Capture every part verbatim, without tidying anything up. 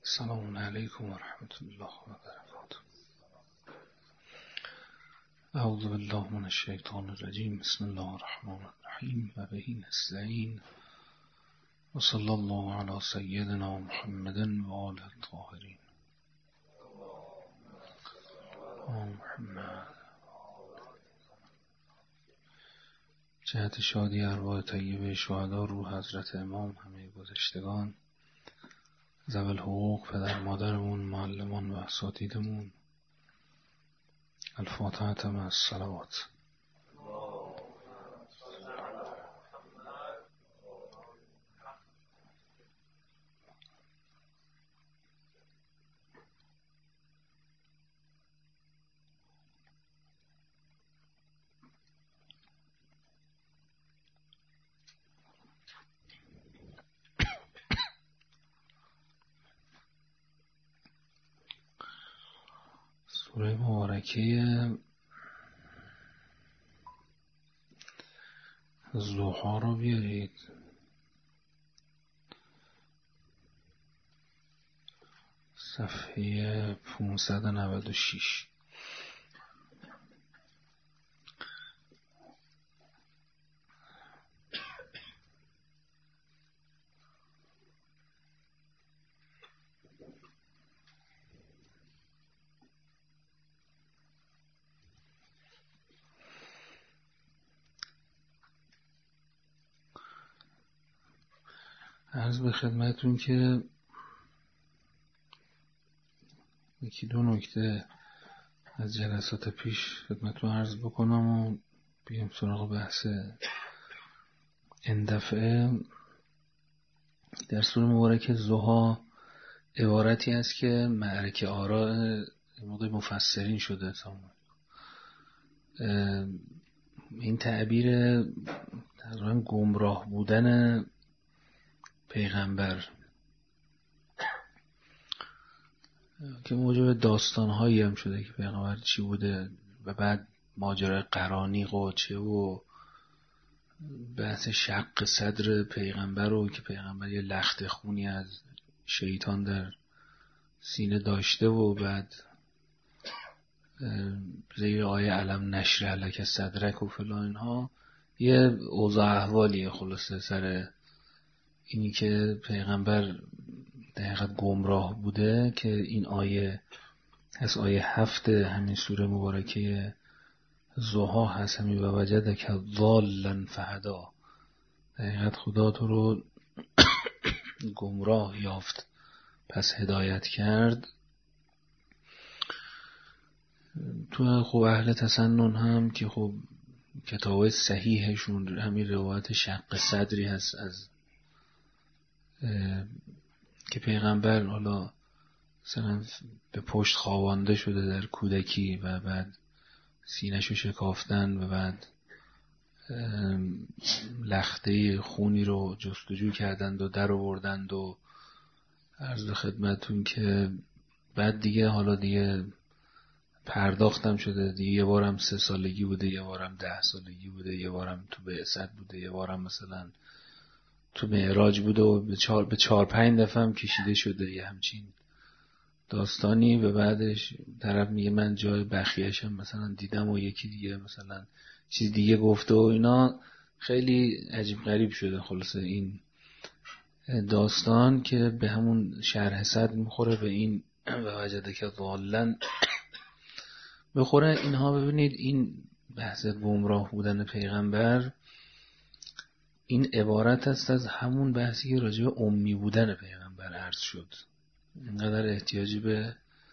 السلام علیکم و رحمت الله و برکاته. اعوذ بالله من الشیطان الرجیم. بسم الله الرحمن الرحیم و به نستعین و صلی الله علی سیدنا محمد و آله الطاهرین. محمد جهت شادی ارواح طیبه شهدا، روح حضرت امام، همه گذشتگان، ذوی الحقوق، پدر مادرمون، معلمان و اساتیدمون. الفاتحه مع الصلوات. سوره مبارکه ضحی رو بیارید. صفحه پانصد و نود و شش. عرض به خدمتون که یکی دو نکته از جلسات پیش خدمتون عرض بکنم و بیایم سراغ بحث این دفعه. در سوره مبارکه ضحی عبارتی است که معرکه آراء موقع مفسرین شده. این تعبیر تقریبا گمراه بودن پیغمبر که موجب داستان‌هایی هم شده که پیغمبر چی بوده و بعد ماجرای قرانیق و چه و بحث شق صدر پیغمبر رو که پیغمبر یه لخت خونی از شیطان در سینه داشته و بعد زیر آیه علم نشرح لک صدرک و فلان اینها یه اوضاع احوالیه. خلاصه سر اینی که پیغمبر در حقیقت گمراه بوده که این آیه از آیه هفت همین سوره مبارکه ضحی هست، همین و وجدک ضالا فهدا. در حقیقت خدا تو رو گمراه یافت پس هدایت کرد. تو خب اهل تسنن هم که خب کتابای صحیحشون همین روایت شق صدری هست از که پیغمبر حالا مثلا به پشت خوابانده شده در کودکی و بعد سینه‌شو شکافتن و بعد لخته خونی رو جستجو کردند و در آوردند و عرض به خدمتون که بعد دیگه حالا دیگه پرداختم شده دیگه. یه بارم سه سالگی بوده، یه بارم ده سالگی بوده، یه بارم تو بعثت بوده، یه بارم مثلا تو معراج بوده و به چهار به چهار پنج دفعه هم کشیده شده یه همچین داستانی. و بعدش طرف میگه من جای بخیه‌شم مثلا دیدم و یکی دیگه مثلا چیز دیگه گفته و اینا. خیلی عجیب غریب شده خلاصه این داستان که به همون شرح صد میخوره، به این و وجدک ضالا بخوره. اینها ببینید این بحث گمراه بودن پیغمبر این عبارت است از همون بحثی که راجع به امی بودن پیغمبر عرض شد. اینقدر احتیاجی به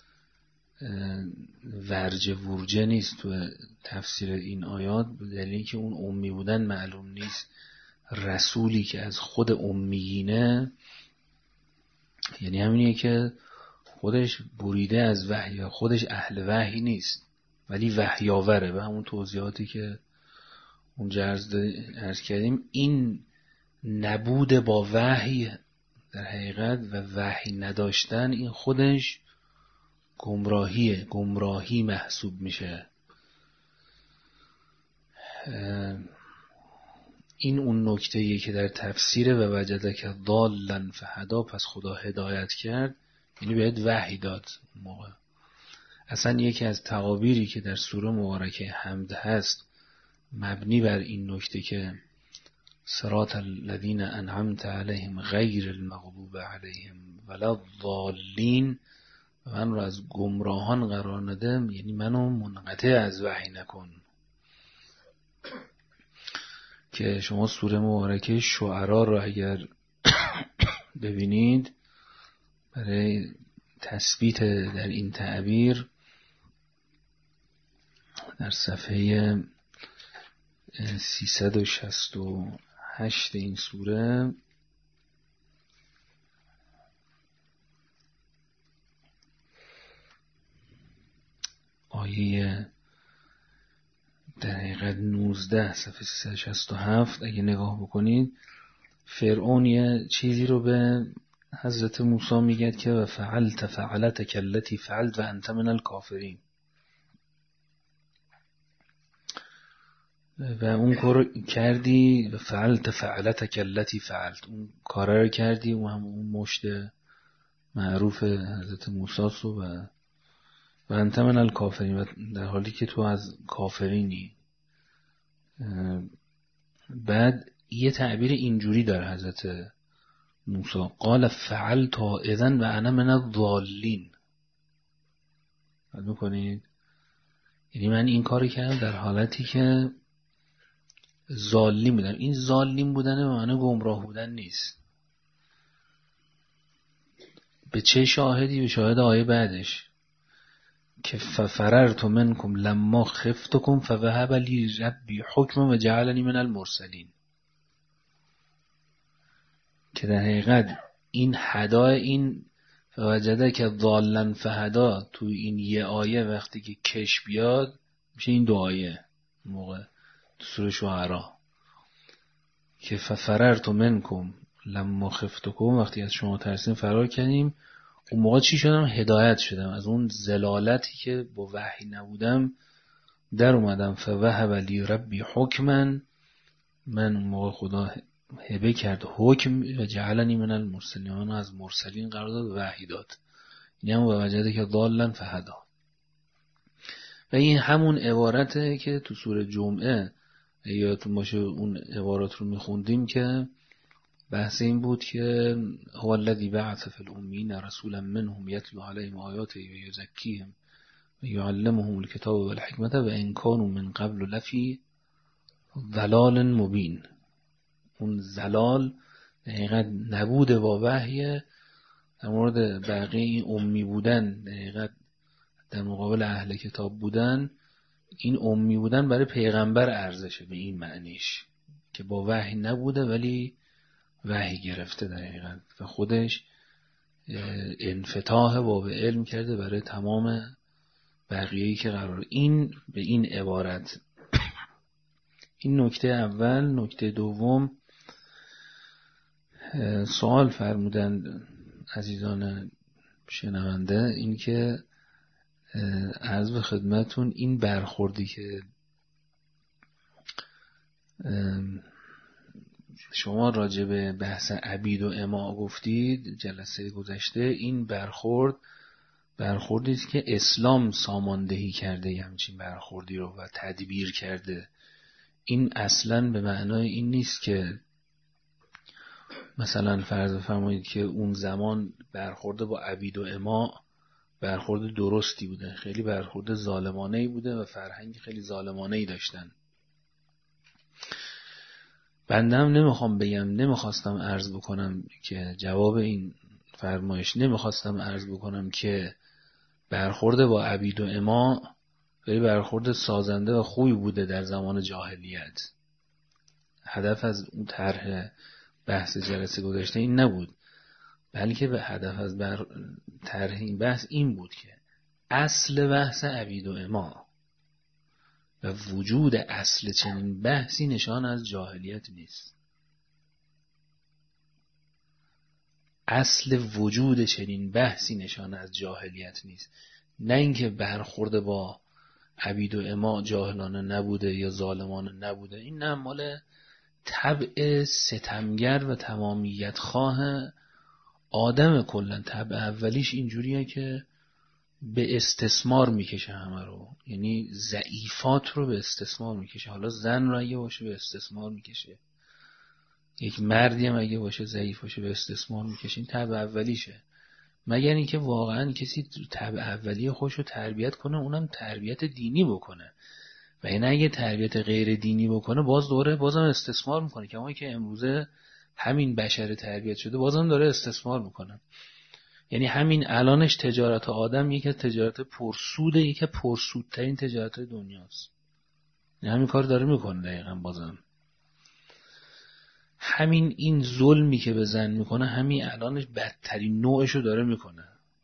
ورجه ورجه نیست تو تفسیر این آیات، به دلیلی که اون امی بودن معلوم نیست. رسولی که از خود امیینه یعنی همینیه که خودش بریده از وحی، خودش اهل وحی نیست ولی وحی آوره. به همون توضیحاتی که اونجا عرض کردیم، این نبود با وحی در حقیقت و وحی نداشتن این خودش گمراهیه، گمراهی محسوب میشه. این اون نکته‌ایه که در تفسیر و وجدک ضالا فهدا، پس خدا هدایت کرد، یعنی بهت وحی داد موقع. اصلا یکی از تعابیری که در سوره مبارکه حمد هست مبنی بر این نکته که صراط الذین انعمت علیهم غیر المغضوب علیهم ولا الضالین، من رو از گمراهان قرار ندم، یعنی منو منقطع از وحی نکن. که شما سوره مبارکه شعرا رو اگر ببینید برای تثبیت در این تعبیر در صفحه سیصد و شصت و هشت این سوره آیه در حقیقت نوزده صفحه سیصد و شصت و هفت اگه نگاه بکنید، فرعون یه چیزی رو به حضرت موسی میگه که و فعلت فعلتک التی فعلت و انت من الکافرین، و اون کار کردی و فعلت فعلتک التی فعلت، اون کار رو کردی و هم اون مشت معروف حضرت موسی و و انت من الکافرین، و در حالی که تو از کافرینی. بعد یه تعبیر اینجوری داره حضرت موسی، قال فعلت اذن و انا من الضالین. بعد میکنید یعنی من این کاری کردم در حالتی که ظالم بودم. این ظالم بودن به معنی گمراه بودن نیست. به چه شاهدی؟ به شاهد آیه بعدش که ففررت منکم لما خفتکم فوهب لی ربی حکم و جعلنی من المرسلین. که در حقیقت این هدا، این فوجده که ضالن فهدا تو این یه آیه وقتی که کش بیاد میشه این دو آیه موقع تو سوره شعرا که ففررت منکم لما خفتکم، وقتی از شما ترسیم فرار کردیم، اون موقع چی شدم؟ هدایت شدم، از اون زلالتی که با وحی نبودم در اومدم. فوهب لی ربی حکمن، من اون موقع خدا هبه کرد حکم و جعلنی من المرسلین، من از مرسلین قرار داد و وحی داد. این هم به وجهده که ضالن فهدا. و این همون عبارته که تو سوره جمعه یادتون باشه اون عبارات رو میخوندیم که بحث این بود که هو الذی بعث فی الامین رسولا منهم یتلو علیهم آیاته و یزکیهم و یعلمهم الکتاب والحکمت و ان کانوا من قبل لفی ضلال مبین. اون ضلال حقیقت نبود با وحی. در مورد بقیه این امی بودن، حقیقت در مقابل اهل کتاب بودن، این امی بودن برای پیغمبر ارزشه به این معنیش که با وحی نبوده ولی وحی گرفته در حقیقت و خودش انفتاح باب علم کرده برای تمام بقیه‌ای که قرار. این به این عبارت. این نکته اول. نکته دوم، سوال فرمودن عزیزان شنونده، این که عرض به خدمتون این برخوردی که شما راجع به بحث عبید و اما گفتید جلسه گذشته، این برخورد برخوردی است که اسلام ساماندهی کرده، همچین برخوردی رو و تدبیر کرده. این اصلاً به معنای این نیست که مثلا فرض بفرمایید که اون زمان برخورد با عبید و اما برخورد درستی بوده، خیلی برخورد ظالمانه‌ای بوده و فرهنگ خیلی ظالمانه‌ای داشتن. بنده هم نمیخوام بگم، نمیخواستم عرض بکنم که جواب این فرمایش نمیخواستم عرض بکنم که برخورد با عبید و اما خیلی برخورد سازنده و خوبی بوده در زمان جاهلیت. هدف از اون طرح بحث جلسه گذشته این نبود، بلکه به هدف از بر... طرح این بحث این بود که اصل بحث عبید و اما و وجود اصل چنین بحثی نشان از جاهلیت نیست. اصل وجود چنین بحثی نشان از جاهلیت نیست. نه اینکه برخورد با عبید و اما جاهلانه نبوده یا ظالمانه نبوده. این نه، مال طبع ستمگر و تمامیت خواه آدم کلا طبع اولیش اینجوریه که به استثمار میکشه همه رو، یعنی ضعیفات رو به استثمار میکشه. حالا زن رو اگه باشه به استثمار میکشه، یک مردی هم اگه باشه ضعیف باشه به استثمار میکشه. این طبع اولیشه. مگر اینکه واقعا کسی طبع اولی خودش رو تربیت کنه، اونم تربیت دینی بکنه. و این اگه تربیت غیر دینی بکنه باز دوره بازم استثمار میکنه. که اما که امروزه همین بشر تربیت شده بازم داره استثمار میکنه. یعنی همین الانش تجارت آدم یکی از تجارت پرسوده، یکی از پرسودترین تجارت دنیاست. یعنی همین کار داره میکنه دقیقا. بازم همین این ظلمی که به زن میکنه همین الانش بدترین نوعشو داره میکنه.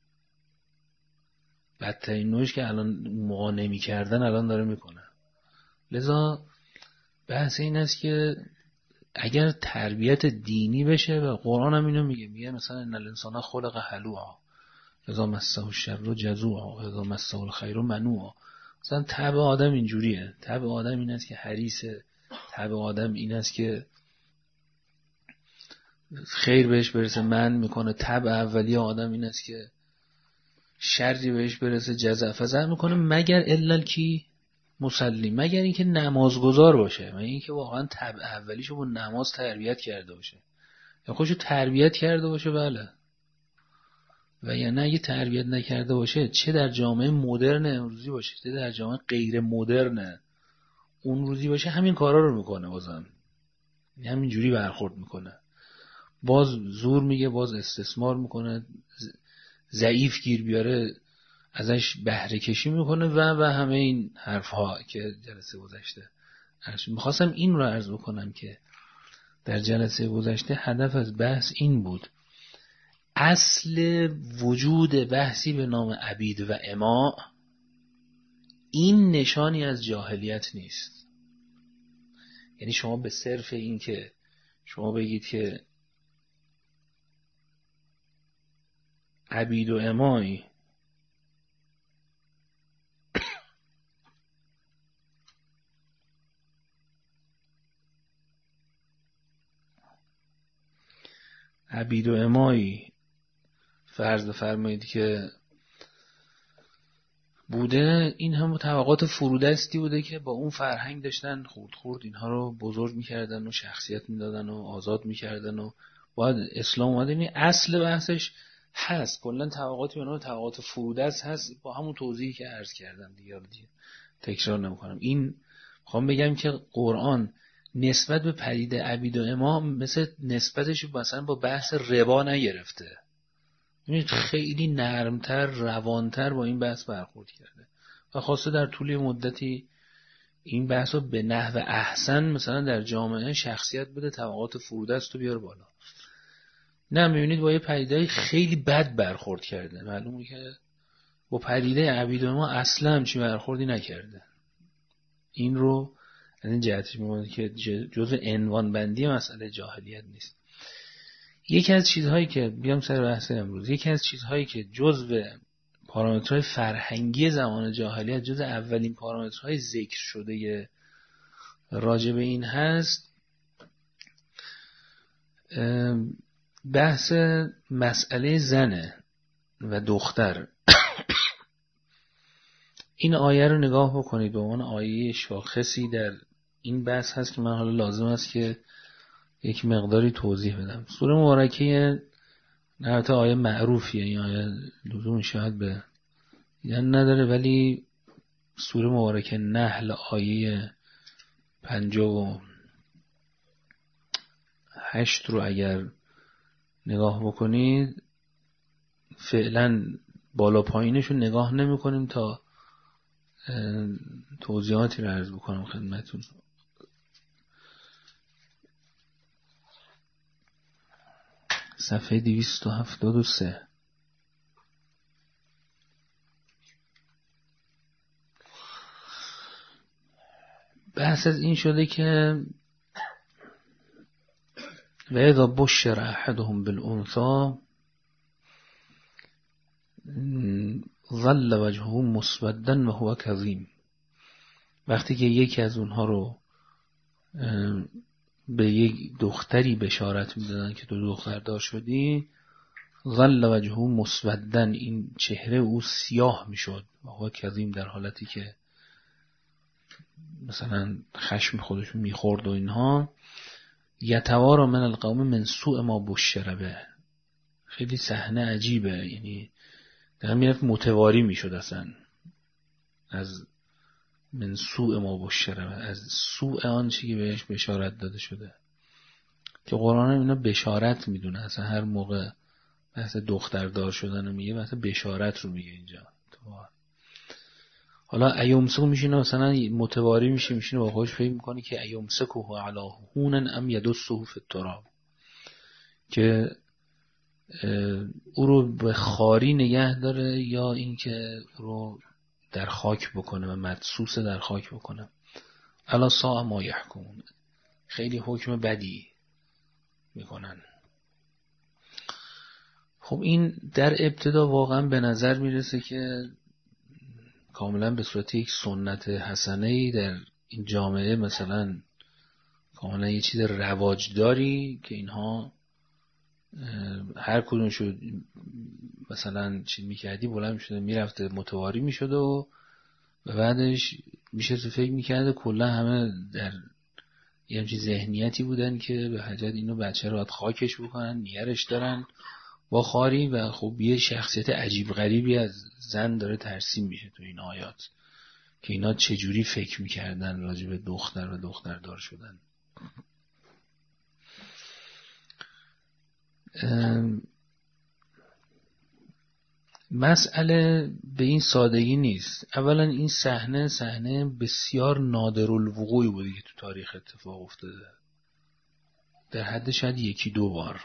بدترین نوعش که الان موقع نمیکردن الان داره میکنه. لذا بحث این است که اگر تربیت دینی بشه، و قرآن هم اینو میگه، میگه مثلا ان الانسان خلق هلوعا اذا مسه الشر جزوعا و اذا مسه الخیر منوعا. مثلا طبع آدم اینجوریه. طبع آدم این است که حریصه. طبع آدم این است که خیر بهش برسه من میکنه. طبع اولیه آدم این است که شری بهش برسه جزع فزع میکنه. مگر الا کی مسلی، مگر اینکه نمازگزار باشه، مگر اینکه واقعا طبع اولیشو با نماز تربیت کرده باشه یا خودشو تربیت کرده باشه. بله. و یا نه اگه تربیت نکرده باشه، چه در جامعه مدرن امروزی باشه چه در جامعه غیر مدرن اون روزی باشه، همین کارا رو میکنه. بازم همین جوری برخورد میکنه. باز زور میگه، باز استثمار میکنه، ضعیف گیر بیاره ازش بهره کشی میکنه و و همه این حرف ها که جلسه گذشته. میخواستم این رو عرض بکنم که در جلسه گذشته هدف از بحث این بود: اصل وجود بحثی به نام عبید و اماء این نشانی از جاهلیت نیست. یعنی شما به صرف این که شما بگید که عبید و امایی عبید و امایی فرض فرمایید که بوده، این هم طبقات فرودستی بوده که با اون فرهنگ داشتن خورد خورد اینها رو بزرگ میکردن و شخصیت میدادن و آزاد میکردن و باید اسلام اومده. این اصل بحثش هست. کلا طبقاتی به نام طبقات فرودست هست با همون توضیحی که عرض کردم دیگه دیگه تکرار نمیکنم. این میخوام بگم که قرآن نسبت به پدیده عبید و امام مثل نسبتش مثلا با بحث ربا نگرفته. این خیلی نرمتر روانتر با این بحث برخورد کرده و خواسته در طول مدتی این بحث رو به نحو احسن مثلا در جامعه شخصیت بده، طبقات فرودست رو بیاره بالا. نه، میبینید با یه پدیده خیلی بد برخورد کرده. معلومه که با پدیده عبید و ما اصلا همچی برخوردی نکرده. این رو از این جهتش میگم که جزء عنوان بندی مسئله جاهلیت نیست. یکی از چیزهایی که بیام سر بحث امروز، یکی از چیزهایی که جزء پارامترهای فرهنگی زمان جاهلیت، جزء اولین پارامترهای ذکر شده راجع به این هست، بحث مسئله زنه و دختر. این آیه رو نگاه بکنید، به عنوان آیه شاخصی در این بحث هست که من حالا لازم است که یک مقداری توضیح بدم. سوره مبارکه البته آیه معروفیه، این آیه لزوم شاید به دیدن نداره، ولی سوره مبارکه نحل آیه پنجاه و هشت رو اگر نگاه بکنید، فعلا بالا پایینش رو نگاه نمی کنیم تا توضیحاتی رو عرض بکنم خدمتون. صفحه دویست و هفتاد و سه. بحث از این شده که و اذا بشر احدهم بالانثى ظل وجهه مسودا وهو کظیم. وقتی که یکی از اونها رو به یک دختری بشارت میدادن که تو دختر دار شدی، ظل وجهه مسودا، این چهره او سیاه میشد، و هو کظیم، در حالتی که مثلا خشم خودشو میخورد و اینها. یتوارا من القوم من سوء ما بشر به، خیلی صحنه عجیبه، یعنی در میرفت متواری میشد اصلا از من سوء ما بشر به، از سوء آن چی که بهش بشارت داده شده، که قرآن اینا بشارت میدونه، اصلا هر موقع بحث دختردار شدن رو میگه، بحث بشارت رو میگه اینجا. حالا ایومسکو میشینه مثلا متواری میشه، میشینه با خودش فکر میکنه که ایومسکو علی هونن ام یدسه فی التراب، که او رو به خاری نگه داره یا اینکه او رو در خاک بکنه و مدسوس در خاک بکنه. الا ساء ما یحکمون، خیلی حکم بدی میکنن. خب این در ابتدا واقعا به نظر میرسه که کاملا به صورت یک سنت حسنه‌ای در این جامعه، مثلا کاملا یه چیز رواجداری که اینها هر کدومشو مثلا چی میکردی بلند میشده میرفته متواری میشده و بعدش میشه تو فکر میکرده کلا همه در یه همچین ذهنیتی بودن که به حجت اینو بچه رو باید خاکش بکنن، نیرش دارن با خاری. و خب یه شخصیت عجیب غریبی از زن داره ترسیم میشه تو این آیات که اینا چجوری فکر میکردن راجع به دختر و دختردار شدن. مسئله به این سادگی نیست. اولا این صحنه صحنه بسیار نادرالوقوعی بوده که تو تاریخ اتفاق افتاده، در حد شاید یکی دو بار.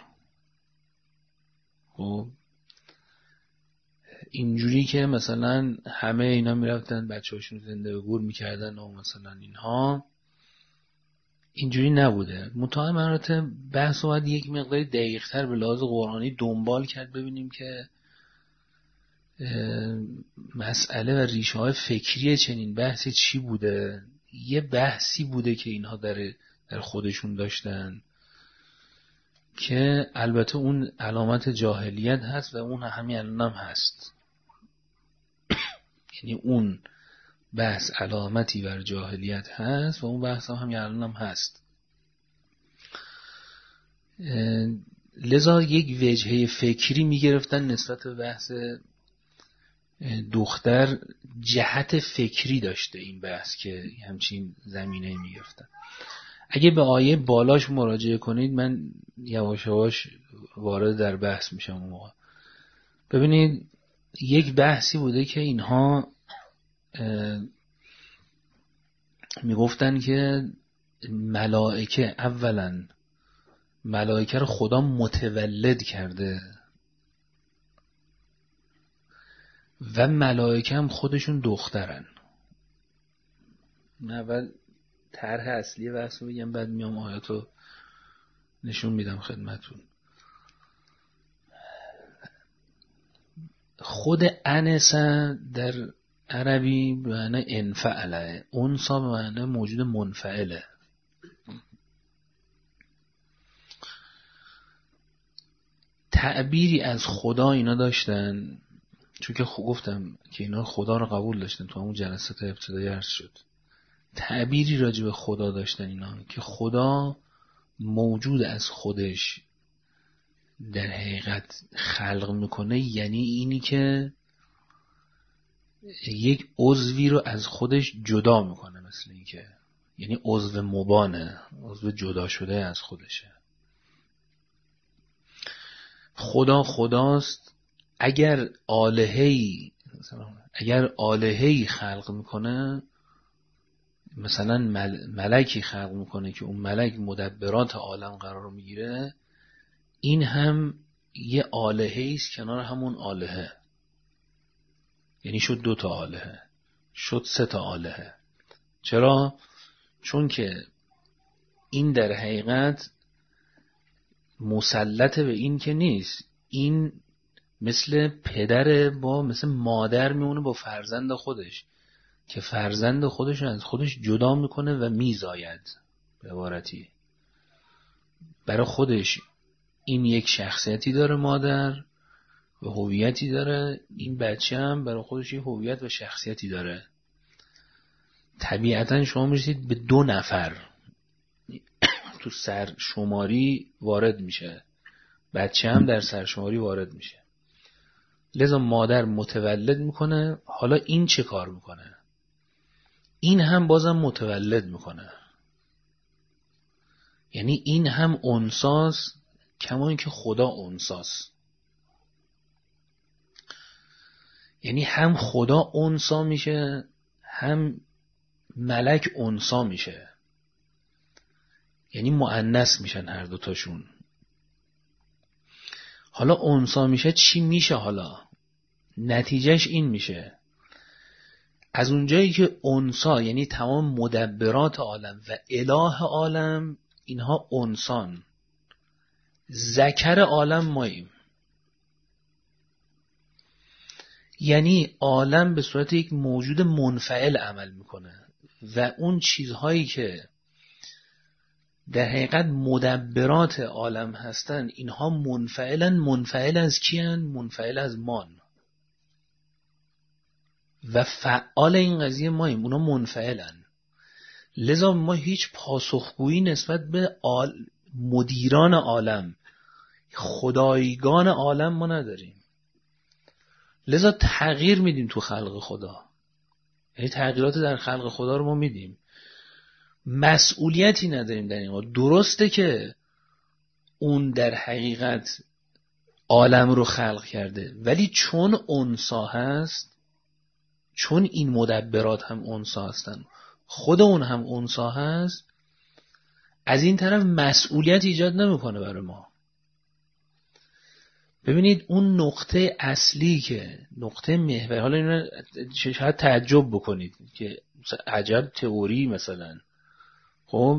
خب اینجوری که مثلا همه اینا میرفتن بچه هاشون زنده به گور میکردن و مثلا اینها، اینجوری نبوده. متأ مراتب بحث باید یک مقدار دقیق تر به لحاظ قرآنی دنبال کرد، ببینیم که مسئله و ریشه های فکری چنین بحثی چی بوده. یه بحثی بوده که اینها در در خودشون داشتن که البته اون علامت جاهلیت هست و اون همین الان هم هست. یعنی اون بحث علامتی بر جاهلیت هست و اون بحث هم همین الان هم هست. لذا یک وجهه فکری میگرفتن نسبت به بحث دختر، جهت فکری داشته این بحث که همچین زمینه میگرفتن. اگه به آیه بالاش مراجعه کنید، من یواش یواش وارد در بحث میشم اون موقع. ببینید یک بحثی بوده که اینها میگفتن که ملائکه اولا ملائکه رو خدا متولد کرده و ملائکه هم خودشون دخترن. من اول طرح اصلی بحث رو بگم، بعد میام آیاتو نشون میدم خدمتون. خود انسه در عربی به معنی انفعله، انسا به معنی موجود منفعله. تعبیری از خدا اینا داشتن، چون که گفتم که اینا خدا رو قبول داشتن، تو همون جلسات ابتدایی عرض شد. تعبیری راجع به خدا داشتن اینا که خدا موجود از خودش در حقیقت خلق میکنه، یعنی اینی که یک عضوی رو از خودش جدا میکنه، مثل این که یعنی عضو مبانه، عضو جدا شده از خودشه. خدا خداست. اگر الهه‌ای اگر الهه‌ای خلق میکنه، مثلا مل... ملکی خلق میکنه که اون ملک مدبرات عالم قرار میگیره، این هم یه الهه‌ای است کنار همون الهه، یعنی شد دو تا الهه، شد سه تا الهه. چرا؟ چون که این در حقیقت مسلط به این که نیست، این مثل پدر با مثل مادر میمونه با فرزند خودش، که فرزند خودش از خودش جدا میکنه و میزاید. به عبارتی برای خودش این یک شخصیتی داره مادر، و هویتی داره، این بچه هم برای خودش یه هویت و شخصیتی داره. طبیعتا شما میرسید به دو نفر تو سرشماری وارد میشه، بچه هم در سرشماری وارد میشه. لذا مادر متولد میکنه، حالا این چه کار میکنه؟ این هم بازم متولد میکنه. یعنی این هم انساست کما اینکه خدا انساست. یعنی هم خدا انسا میشه، هم ملک انسا میشه. یعنی مؤنث میشن هر دوتاشون. حالا انسا میشه چی میشه؟ حالا نتیجهش این میشه، از اونجایی که انسا یعنی تمام مدبرات عالم و اله عالم اینها انسان، ذکر عالم ماییم. یعنی عالم به صورت یک موجود منفعل عمل میکنه و اون چیزهایی که در حقیقت مدبرات عالم هستن اینها منفعلن. منفعل از کیان؟ منفعل از مان و فعال این قضیه ماییم، اونا منفعلن. لذا ما هیچ پاسخگویی نسبت به آل... مدیران عالم، خدایگان عالم ما نداریم. لذا تغییر میدیم تو خلق خدا، یعنی تغییرات در خلق خدا رو ما میدیم، مسئولیتی نداریم در این قضیه. درسته که اون در حقیقت عالم رو خلق کرده، ولی چون انسا هست، چون این مدبرات هم انسا هستن، خود اون هم انسا هست، از این طرف مسئولیت ایجاد نمیکنه برای ما. ببینید اون نقطه اصلی که نقطه محور، حالا اینو شاید تعجب بکنید که عجب تئوری مثلا، خب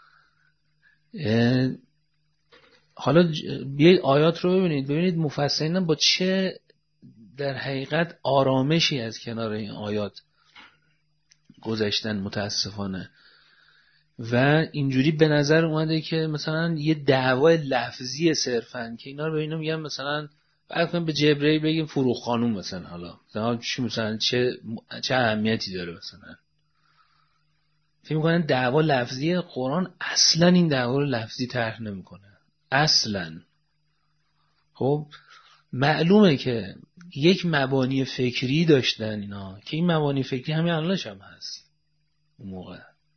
حالا بیایید آیات رو ببینید، ببینید مفسرین با چه در حقیقت آرامشی از کنار این آیات گذشتن متاسفانه. و اینجوری به نظر اومده که مثلا یه دعوای لفظی صرفن که اینا رو به اینا میگن مثلا بعد به جبرئیل بگیم فروخ خانوم مثلا، حالا مثلا چی مثلا چه چه اهمیتی داره مثلا. فکر می‌کنن دعوا لفظی. قرآن اصلا این دعوا رو لفظی طرح نمی‌کنه اصلا. خب معلومه که یک مبانی فکری داشتن اینا که این مبانی فکری همین الانش هم هست اون موقع،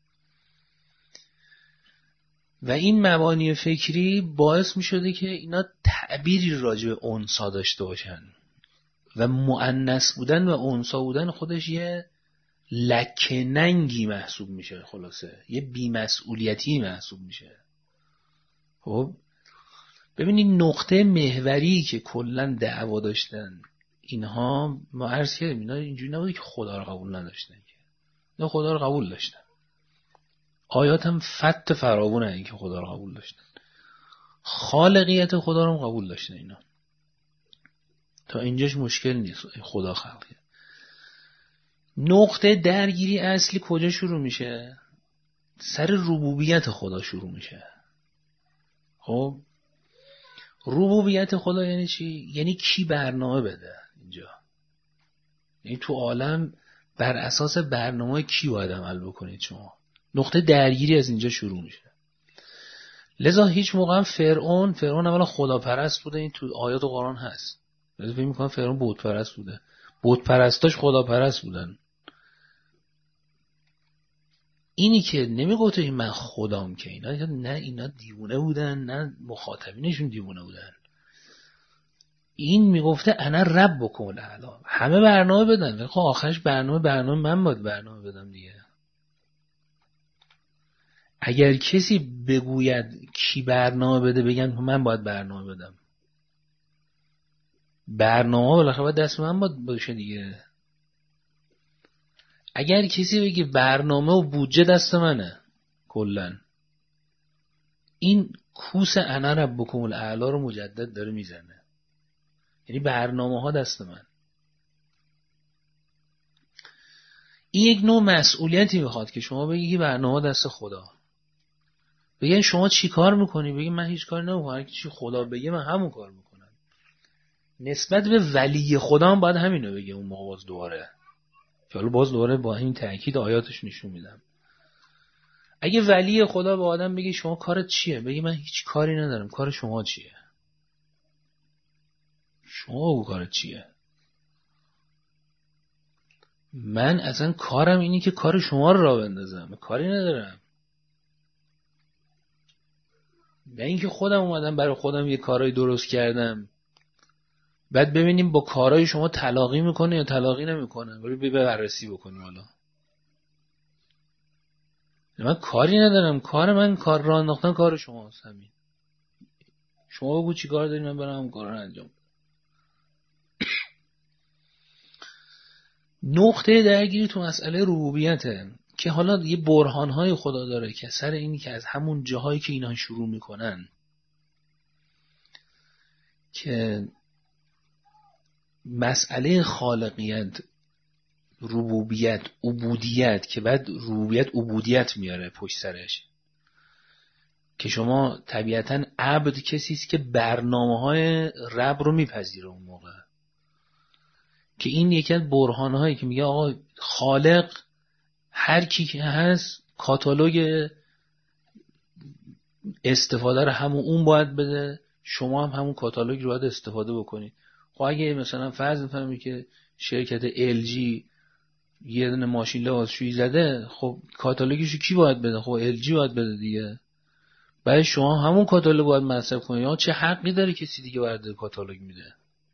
و این مبانی فکری باعث می شده که اینا تعبیری راجع به انسا داشته باشن و مؤنث بودن و انسا بودن خودش یه لکننگی محسوب میشه، خلاصه یه بیمسئولیتی محسوب میشه. خب ببینید نقطه محوری که کلا دعوا داشتن اینها، ما عرض کردیم اینا اینجوری نبوده که خدا رو قبول نداشتن، که اینا خدا رو قبول داشتن. آیات هم فت فراوونه این که خدا رو قبول داشتن، خالقیت خدا رو قبول داشتن اینا. تا اینجاش مشکل نیست، خدا خلق کرد. نقطه درگیری اصلی کجا شروع میشه؟ سر ربوبیت خدا شروع میشه. خب ربوبیت خدا یعنی چی؟ یعنی کی برنامه بده اینجا، یعنی تو عالم بر اساس برنامه کی باید عمل بکنید شما. نقطه درگیری از اینجا شروع میشه. لذا هیچ موقع هم فرعون فرعون اولا خداپرست بوده، این تو آیات قرآن هست. لذا فکر می‌کنم فرعون بت پرست بوده، بت پرستاش خداپرست بودن. اینی که نمیگفت این من خدام، که اینا نه اینا دیوونه بودن نه مخاطبینشون دیوونه بودن. این میگفته انا ربکم الاعلی، همه برنامه بدن، خب آخرش برنامه برنامه من باید برنامه بدم دیگه. اگر کسی بگوید کی برنامه بده، بگن من باید برنامه بدم. برنامه بالاخره باید دست من باید باشه دیگه. اگر کسی بگه برنامه و بودجه دست منه، کلن این کوس انا ربکم الاعلی رو مجدد داره میزنه، یعنی برنامه ها دست من. این یک نوع مسئولیتی میخواد که شما بگی که برنامه دست خدا. بگن شما چی کار میکنی؟ بگی من هیچ کار نمیکنم، چی خدا بگه من همون کار میکنم. نسبت به ولی خدا هم باید همینو بگه اون موقع باز دوباره، که حالا باز دوباره با این تأکید آیاتش نشون میدم. اگه ولی خدا به آدم بگه شما کارت چیه، بگه من هیچ کاری ندارم، کار شما چیه؟ شما بگو کارت چیه؟ من اصلا کارم اینی که کار شما رو راه بندازم، کاری ندارم. نه اینکه خودم اومدم برای خودم یه کارای درست کردم بعد ببینیم با کارهای شما تلاقی میکنه یا تلاقی نمیکنه، ولی به بررسی بکنیم. حالا من کاری ندارم، کار من کار راه انداختن کار شماست. همین، شما بگو چی کار داری من برم اون کارا رو انجام بدم. نقطه درگیری تو مسئله ربوبیته که حالا یه برهانهای خدا داره که سر اینی که از همون جاهایی که اینا شروع میکنن که مسئله خالقیت، ربوبیت، عبودیت، که بعد ربوبیت عبودیت میاره پشت سرش، که شما طبیعتاً عبد کسیست که برنامه‌های رب رو میپذیره اون موقع، که این یکی از برهانهایی که میگه آقا خالق هر کی که هست کاتالوگ استفاده رو همون اون باید بده، شما هم همون کاتالوگ رو باید استفاده بکنید. خب اگه مثلا فرض می‌فرمایید که شرکت ال جی یه دونه ماشین لباسشویی زده، خب کاتالوگش کی باید بده؟ خب ال جی باید بده دیگه. بعد شما همون کاتالوگ باید مصرف کنید. یا چه حقی داره کسی دیگه برات کاتالوگ میده؟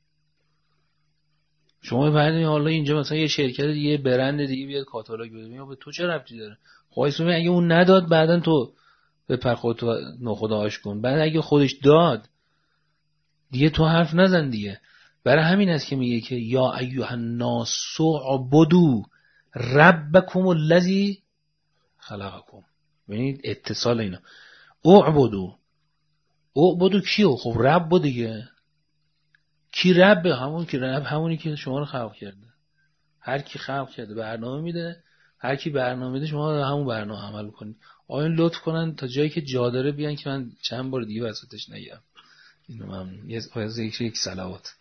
شما بعد حالا اینجا مثلا یه شرکت دیگه برند دیگه بیاد کاتالوگ بده، میگه به تو چه ربطی داره؟ خب اسم اگه اون نداد بعدن تو به پر خودت نخدا آش کن. بعد اگه خودش داد دیگه تو حرف نزن دیگه. برای همین است که میگه که یا ایها الناس اعبدوا ربکم الذی خلقکم. ببینید اتصال اینا. اعبدوا، اعبدوا کیو؟ خب رب دیگه. کی رب؟ همون که رب همونی که شما رو خلق کرده. هر کی خلق کرده برنامه میده، هر کی برنامه میده شما همون برنامه عمل کنید. آیون لطف کنن تا جایی که جا داره بیان که من چند بار دیگه وسطش نگم. اینو ممنون. یه از یک یک صلوات.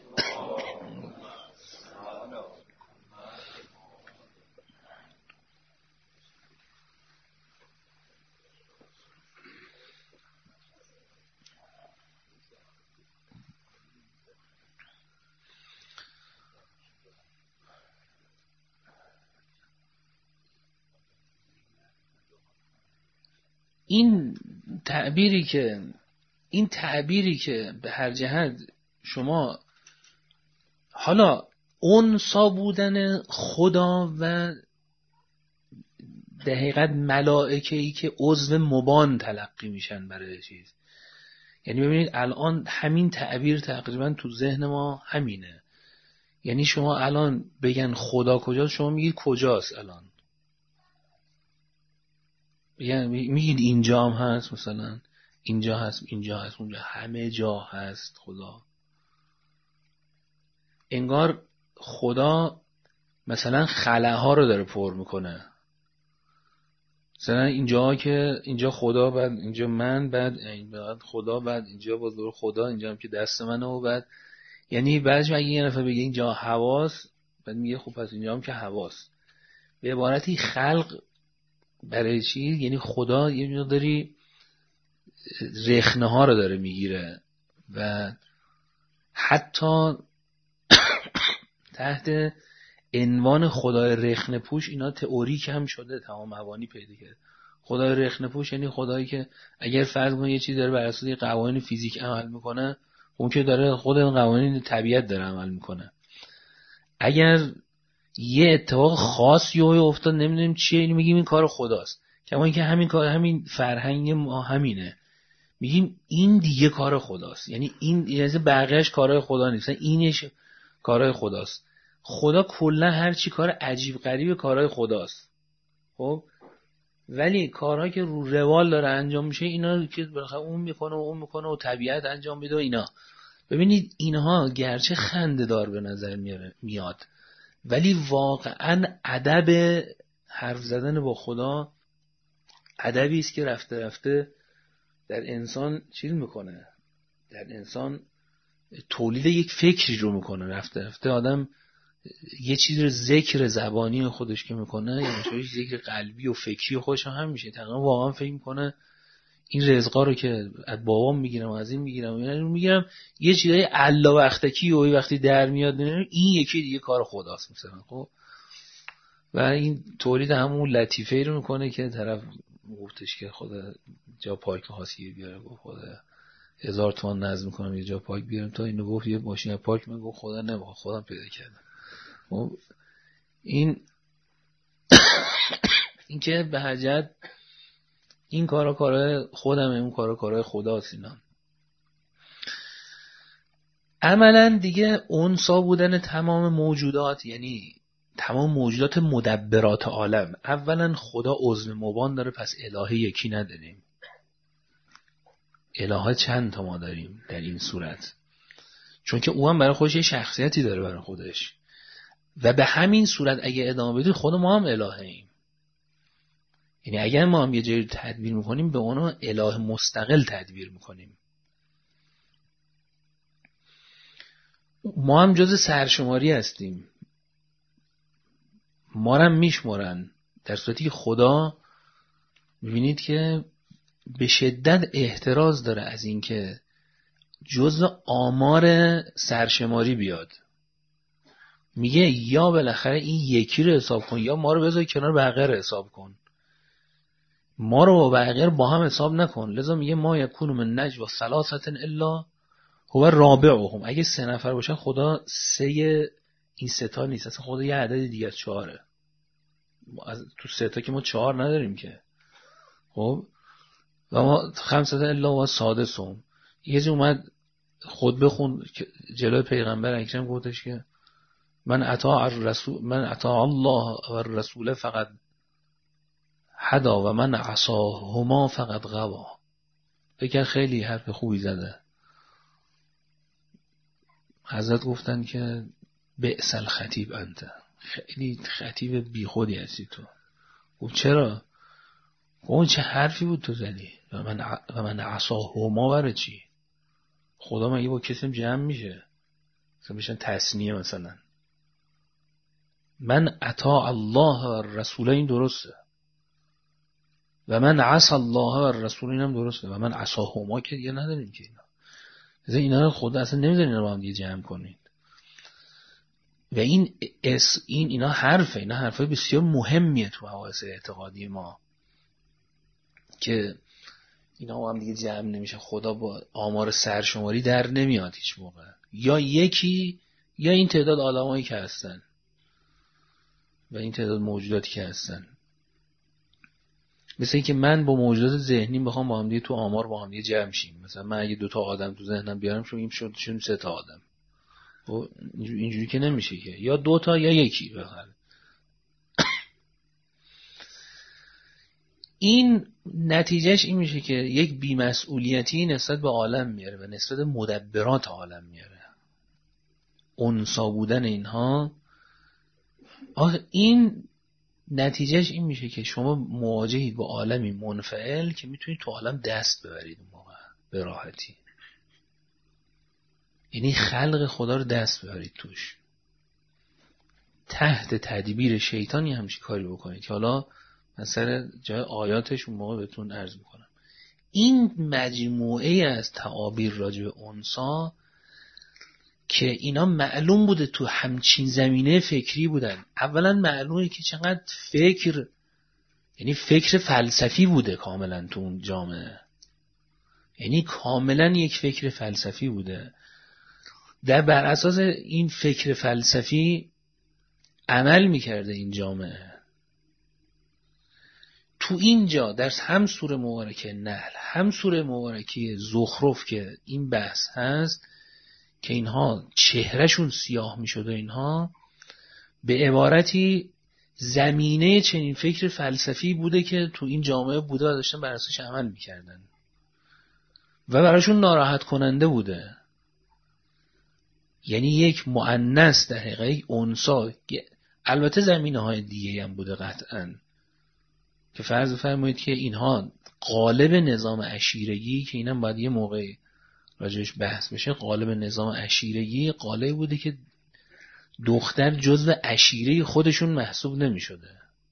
این تعبیری که این تعبیری که به هر جهت شما حالا اونسا بودن خدا و در حقیقت ملائکه‌ای که عضو مبان تلقی میشن برای چیز، یعنی ببینید الان همین تعبیر تقریبا تو ذهن ما همینه. یعنی شما الان بگن خدا کجاست، شما میگید کجاست الان؟ یعنی میگید اینجا هم هست، مثلا اینجا هست، اینجا هست، اونجا، همه جا هست خدا. انگار خدا مثلا خلاها رو داره پر میکنه. مثلا اینجا که اینجا خدا، بعد اینجا من، بعد بعد خدا، بعد اینجا باز دور خدا، اینجا هم که دست منه، و بعد یعنی بعدش اگه یه نفر بگه اینجا حواس، بعد میگه خب پس اینجا هم که حواس. به عبارتی خلق برای چی؟ یعنی خدا یه مقداری رخنه ها رو داره میگیره و حتی تحت عنوان خدای رخنه پوش اینا تئوریک هم شده، تمام مبانی پیدا کرده. خدای رخنه پوش یعنی خدایی که اگر فرض کنه یه چیز داره بر اساس قوانین فیزیک عمل میکنه، اون که داره خود قوانین طبیعت داره عمل میکنه. اگر یه اتفاق خاصی افتاد نمیدونیم چیه، اینو میگیم این کار خداست. کما اینکه همین کار، همین فرهنگ ما همینه، میگیم این دیگه کار خداست. یعنی این یعنی بقیه‌اش کارهای خدا نیست، اینش کارهای خداست. خدا کلا هر چی کار عجیب غریب کارهای خداست. خب ولی کارهایی که رو روال داره انجام میشه، اینا که بالاخره اون میکنه و اون میکنه و طبیعت انجام میده و اینا. ببینید اینها گرچه خنده‌دار به نظر میاد، ولی واقعا ادب حرف زدن با خدا ادبی است که رفته رفته در انسان چیز میکنه، در انسان تولید یک فکری رو میکنه. رفته رفته آدم یه چیزی رو ذکر زبانی خودش که میکنه، یعنی چون ذکر قلبی و فکری خودش هم میشه. تقریبا واقعا فکر میکنه این رزقا رو که از بابام میگیرم و از این میگیرم یعنی رو میگیرم، یه چیزای الله وقتکی و وقتی در میاد این یکی دیگه کار خداست مثلا. خب و این تولید همون لطیفه رو میکنه که طرف گفتش که خدا جا پاک خاصی بیاره، گفت خدا هزار تومان نظم میکنم یه جا پاک بیارم، تا اینو گفت یه ماشین پاک من گفت خدا نمیخواد، خودم پیدا کردم. خب این این که به حجت این کارا کارای خودمه، اون کارا کارای خداست. اینا عملا دیگه اونسا بودن تمام موجودات، یعنی تمام موجودات مدبرات عالم. اولا خدا عضو مبان داره، پس الهه یکی نداریم، الهه چند تا ما داریم در این صورت، چون که او هم برای خودش یه شخصیتی داره برای خودش. و به همین صورت اگه ادامه بدید خود ما هم الهه‌ایم. یعنی اگر ما هم یه جایی تدبیر میکنیم به اونها اله مستقل تدبیر میکنیم. ما هم جز سرشماری هستیم، ما هم میشمارن، در صورتی که خدا میبینید که به شدت احتراز داره از این که جز آمار سرشماری بیاد. میگه یا بالاخره این یکی رو حساب کن یا ما رو بذار کنار بقیه رو حساب کن، ما رو با بقیه با هم حساب نکن. لذا میگه ما یکون من نجوا ثلاثه الا هو رابعهم. اگه سه نفر باشن خدا سه این سه تا نیست، اصلا خدا یه عدد دیگه از چهاره. از تو سه تا که ما چهار نداریم که. خب و ما خمسه الا و سادسهم. یه جا اومد خود بخون جلوی پیغمبر اکرم گفتش که من اطاع الرسول من اطاع الله و الرسول فقط حدا و من عصاهما فقط غوا. فکر خیلی حرف خوبی زده. حضرت گفتن که بئس الخطیب انت، خیلی خطیب بی خودی هستی تو. گفت چرا؟ اون چه حرفی بود تو زدی؟ و من ع... و من عصاهما برای چی؟ خدا مگه با کسی جمع میشه؟ مثلا میشن تثنیه مثلا. من اطاع الله و رسول این درسته و من عصا الله و رسول اینم درسته و من عصاهما که دیگه نداریم که. اینا مثلا اینا خدا اصلا نمیذاره اینا رو هم دیگه جمع کنید. و این اس این اینا حرفه، اینا حرفای بسیار مهمیه تو حواس اعتقادی ما که اینا هم دیگه جمع نمیشه. خدا با آمار سرشماری در نمیاد هیچ موقع، یا یکی یا این تعداد آدمایی که هستن و این تعداد موجوداتی که هستن. مثل این که من با موجودات ذهنیم بخوام با هم دیگه تو آمار با هم دیگه جمع شیم. مثلا من اگه دو تا آدم تو ذهنم بیارم شو این شد شون سه تا آدم. و اینجوری که نمیشه که، یا دو تا یا یکی بخوام. این نتیجهش این میشه که یک بی‌مسئولیتی نسبت به عالم میاره و نسبت به مدبرات عالم میاره. اونسا بودن اینها، آخه این نتیجهش این میشه که شما مواجهید با عالمی منفعل که میتونید تو عالم دست ببرید اون موقع به راحتی. یعنی خلق خدا رو دست ببرید توش، تحت تدبیر شیطانی همچین کاری بکنید که حالا مثلا جای آیاتش اون موقع بهتون عرض میکنم. این مجموعه از تعابیر راجع به انسا که اینا معلوم بوده تو همچین زمینه فکری بودن. اولا معلومه که چقدر فکر، یعنی فکر فلسفی بوده کاملا تو اون جامعه، یعنی کاملا یک فکر فلسفی بوده. در بر اساس این فکر فلسفی عمل میکرده این جامعه. تو اینجا در هم سوره مبارکه نحل هم سوره مبارکه زخرف که این بحث هست که اینها چهرهشون سیاه میشد و اینها به عبارتی زمینه چنین فکر فلسفی بوده که تو این جامعه بوده و داشتن بر اساسش عمل میکردن و براشون ناراحت کننده بوده. یعنی یک مؤنث در حقیقت یک انثی. البته زمینه های دیگه هم بوده قطعاً که فرض فرمایید که اینها قالب نظام عشیرگی که اینم باید یه موقعی راجعش بحث بشه، قالب نظام عشیرگی قالبی بوده که دختر جزء عشیره خودشون محسوب نمی شده.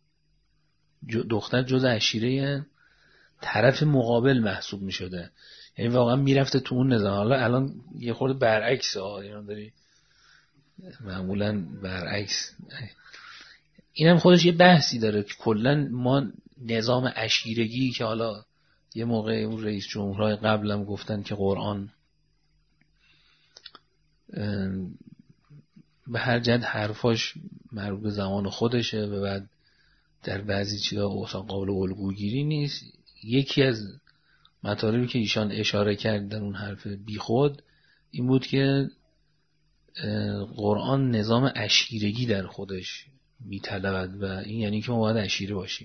دختر جزء عشیره طرف مقابل محسوب می شده، یعنی واقعا میرفته تو اون نظام. حالا الان یه خورده برعکس ها، یعنی داری معمولا برعکس. اینم خودش یه بحثی داره که کلا ما نظام عشیرگی که حالا یه موقع اون رئیس جمهورهای قبلم گفتن که قرآن به هر جد حرفاش مربوط به زمان خودشه و بعد در بعضی چیزا اصلا قابل الگوگیری نیست. یکی از مطالبی که ایشان اشاره کرد در اون حرف بیخود این بود که قرآن نظام عشیرگی در خودش میطلبد و این یعنی که ما باید عشیره باشیم،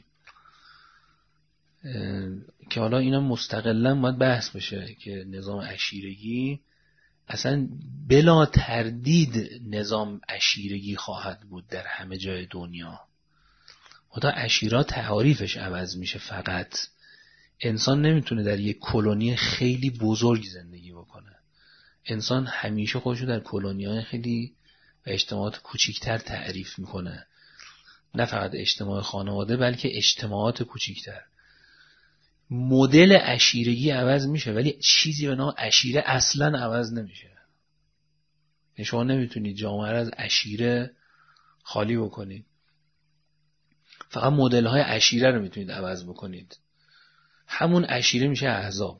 که حالا اینا مستقلا باید بحث بشه که نظام عشیرگی اصلا بلا تردید نظام عشیرگی خواهد بود در همه جای دنیا. حتی عشیره تعاریفش عوض میشه. فقط انسان نمیتونه در یک کلونی خیلی بزرگ زندگی بکنه. انسان همیشه خودشو در کلونی‌های خیلی و اجتماعات کوچیکتر تعریف میکنه، نه فقط اجتماع خانواده بلکه اجتماعات کوچیکتر. مدل عشیرگی عوض میشه ولی چیزی به نام عشیره اصلا عوض نمیشه. شما نمیتونید جامعه را از عشیره خالی بکنید، فقط مدل های عشیره رو میتونید عوض بکنید. همون عشیره میشه احزاب،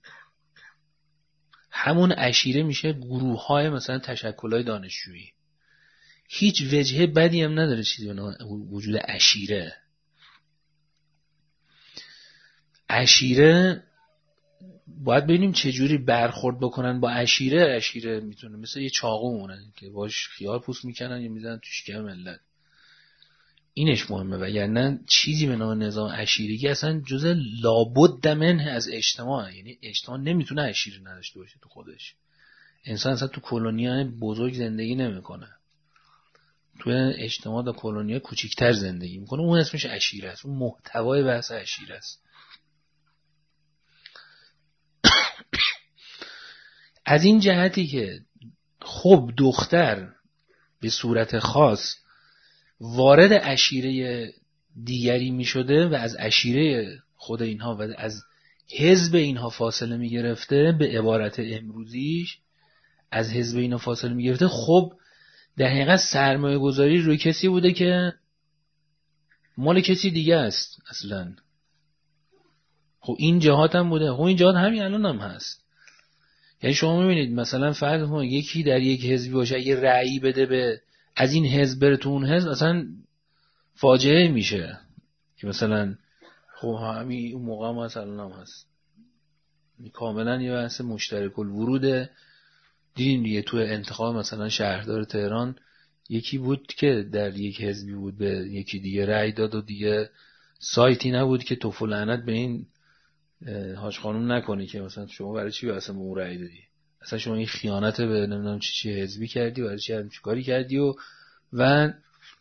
همون عشیره میشه گروه های مثلا تشکل های دانشجویی. هیچ وجهه بدی هم نداره چیزی به نام وجود عشیره. عشیره باید ببینیم چجوری برخورد بکنن با عشیره. عشیره میتونه مثل یه چاقو مونه که باش خیار پوست میکنن یا میزنن تو شکم ملت. اینش مهمه، وگرنه چیزی به نام نظام عشیرگی اصلا جزء لابد منه از اجتماع. یعنی اجتماع نمیتونه عشیره نداشته باشه تو خودش. انسان اصلا تو کلونی‌های بزرگ زندگی نمیکنه، تو اجتماع دا کلونی‌های کوچیکتر زندگی میکنه. اون اسمش عشیره است، اون محتوای بحث عشیره است. از این جهتی که خب دختر به صورت خاص وارد عشیره دیگری می شده و از عشیره خود اینها و از حزب اینها فاصله می گرفته، به عبارت امروزیش از حزب اینها فاصله می گرفته، خب در حقیقت سرمایه گذاری روی کسی بوده که مال کسی دیگه است اصلا. خب این جهات هم بوده، خب این جهات همین الان هم هست. یعنی شما میبینید مثلا فرض کنید یکی در یک حزبی باشه، اگه رأی بده به از این حزب بره تو اون حزب، اصلا فاجعه میشه که مثلا خب همین اون موقع هم مثلا هم هست. کاملا یه بحث مشترک الوروده. دیدیم دیگه تو انتخاب مثلا شهردار تهران یکی بود که در یک حزبی بود به یکی دیگه رأی داد و دیگه سایتی نبود که توف و لعنت به این حاج خانم نکنی که مثلا شما برای چی واسه اون رأی دادی، اصلا شما این خیانت به نمیدونم چی چی حزبی کردی، برای چی همین کاری کردی و و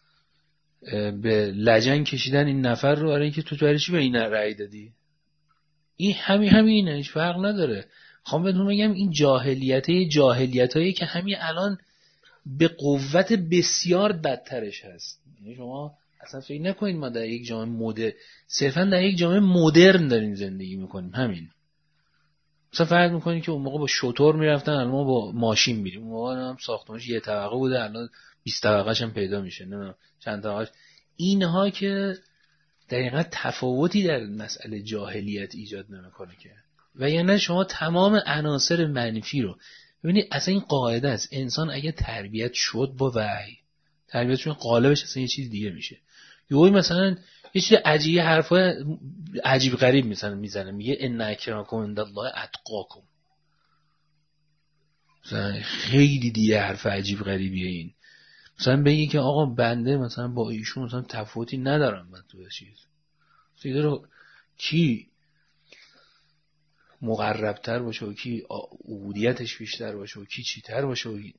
به لجن کشیدن این نفر رو برای اینکه تو برای چی به این رأی دادی. این همین همینه، هیچ فرق نداره. خواهم بهتون بگم این جاهلیته جاهلیتایی که همین الان به قوت بسیار بدترش هست. یعنی شما اصلا فکر نکنید ما در یک جامعه مدرن، صرفا در یک جامعه مدرن داریم زندگی میکنیم. همین مثلا فرض میکنید که اون موقع با شتر میرفتن، الان ما با ماشین میریم. اون موقع هم ساختمانش یه طبقه بوده، الان بیست طبقه‌اش هم پیدا میشه، نه چند طبقه‌اش. اینها که دقیقاً تفاوتی در مسئله جاهلیت ایجاد نمیکنه که. و یعنی شما تمام عناصر منفی رو ببینید. اصلا این قاعده است، انسان اگه تربیت شد با وحی، تربیت شد قالبش اصلا یه چیز دیگه میشه. یهو مثلا یه چیز عجیبی حرفای عجیب غریب مثلا میزنه، میگه ان اکرمکم عند الله اتقاکم. مثلا خیلی دیگه حرف عجیب غریبیه این. مثلا بگی که آقا بنده مثلا با ایشون مثلا تفاوتی ندارم من تو چیز. سیده رو کی مقربتر باشه و کی عبودیتش بیشتر باشه و کی چیتر باشه و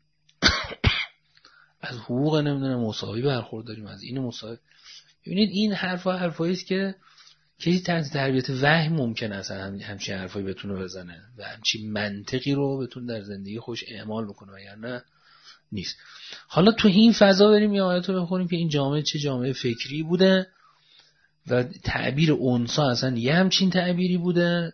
از حقوق نمیدونم مساوی برخورداریم، از این مساوی. ببینید این حرفا حرفایی است که کسی تحت تربیت وحی ممکن است هم همچین حرفایی بتونه بزنه و همچین منطقی رو بتونه در زندگی خوش اعمال بکنه و یعنی نه نیست. حالا تو این فضا بریم یه آیات رو بخونیم که این جامعه چه جامعه فکری بوده و تعبیر اونسا اصلا یه همچین تعبیری بوده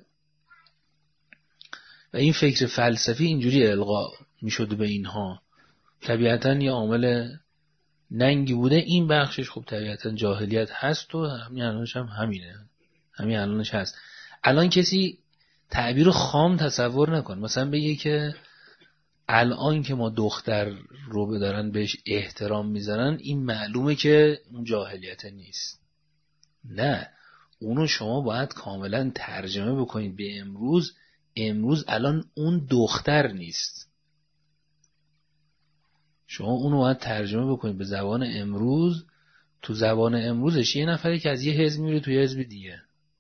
و این فکر فلسفی اینجوری القا میشده به اینها. طبیعتاً یه عامل ننگی بوده. این بخشش خب طبیعتاً جاهلیت هست و همین الانش هم همینه، همین الانش هست. الان کسی تعبیر خام تصور نکن، مثلا بگه که الان که ما دختر رو بدارن بهش احترام میذارن این معلومه که اون جاهلیت نیست. نه، اونو شما باید کاملا ترجمه بکنید به امروز. امروز الان اون دختر نیست، شما اونو باید ترجمه بکنید به زبان امروز. تو زبان امروزش یه نفری که از یه حزب میره تو یه حزب دیگه،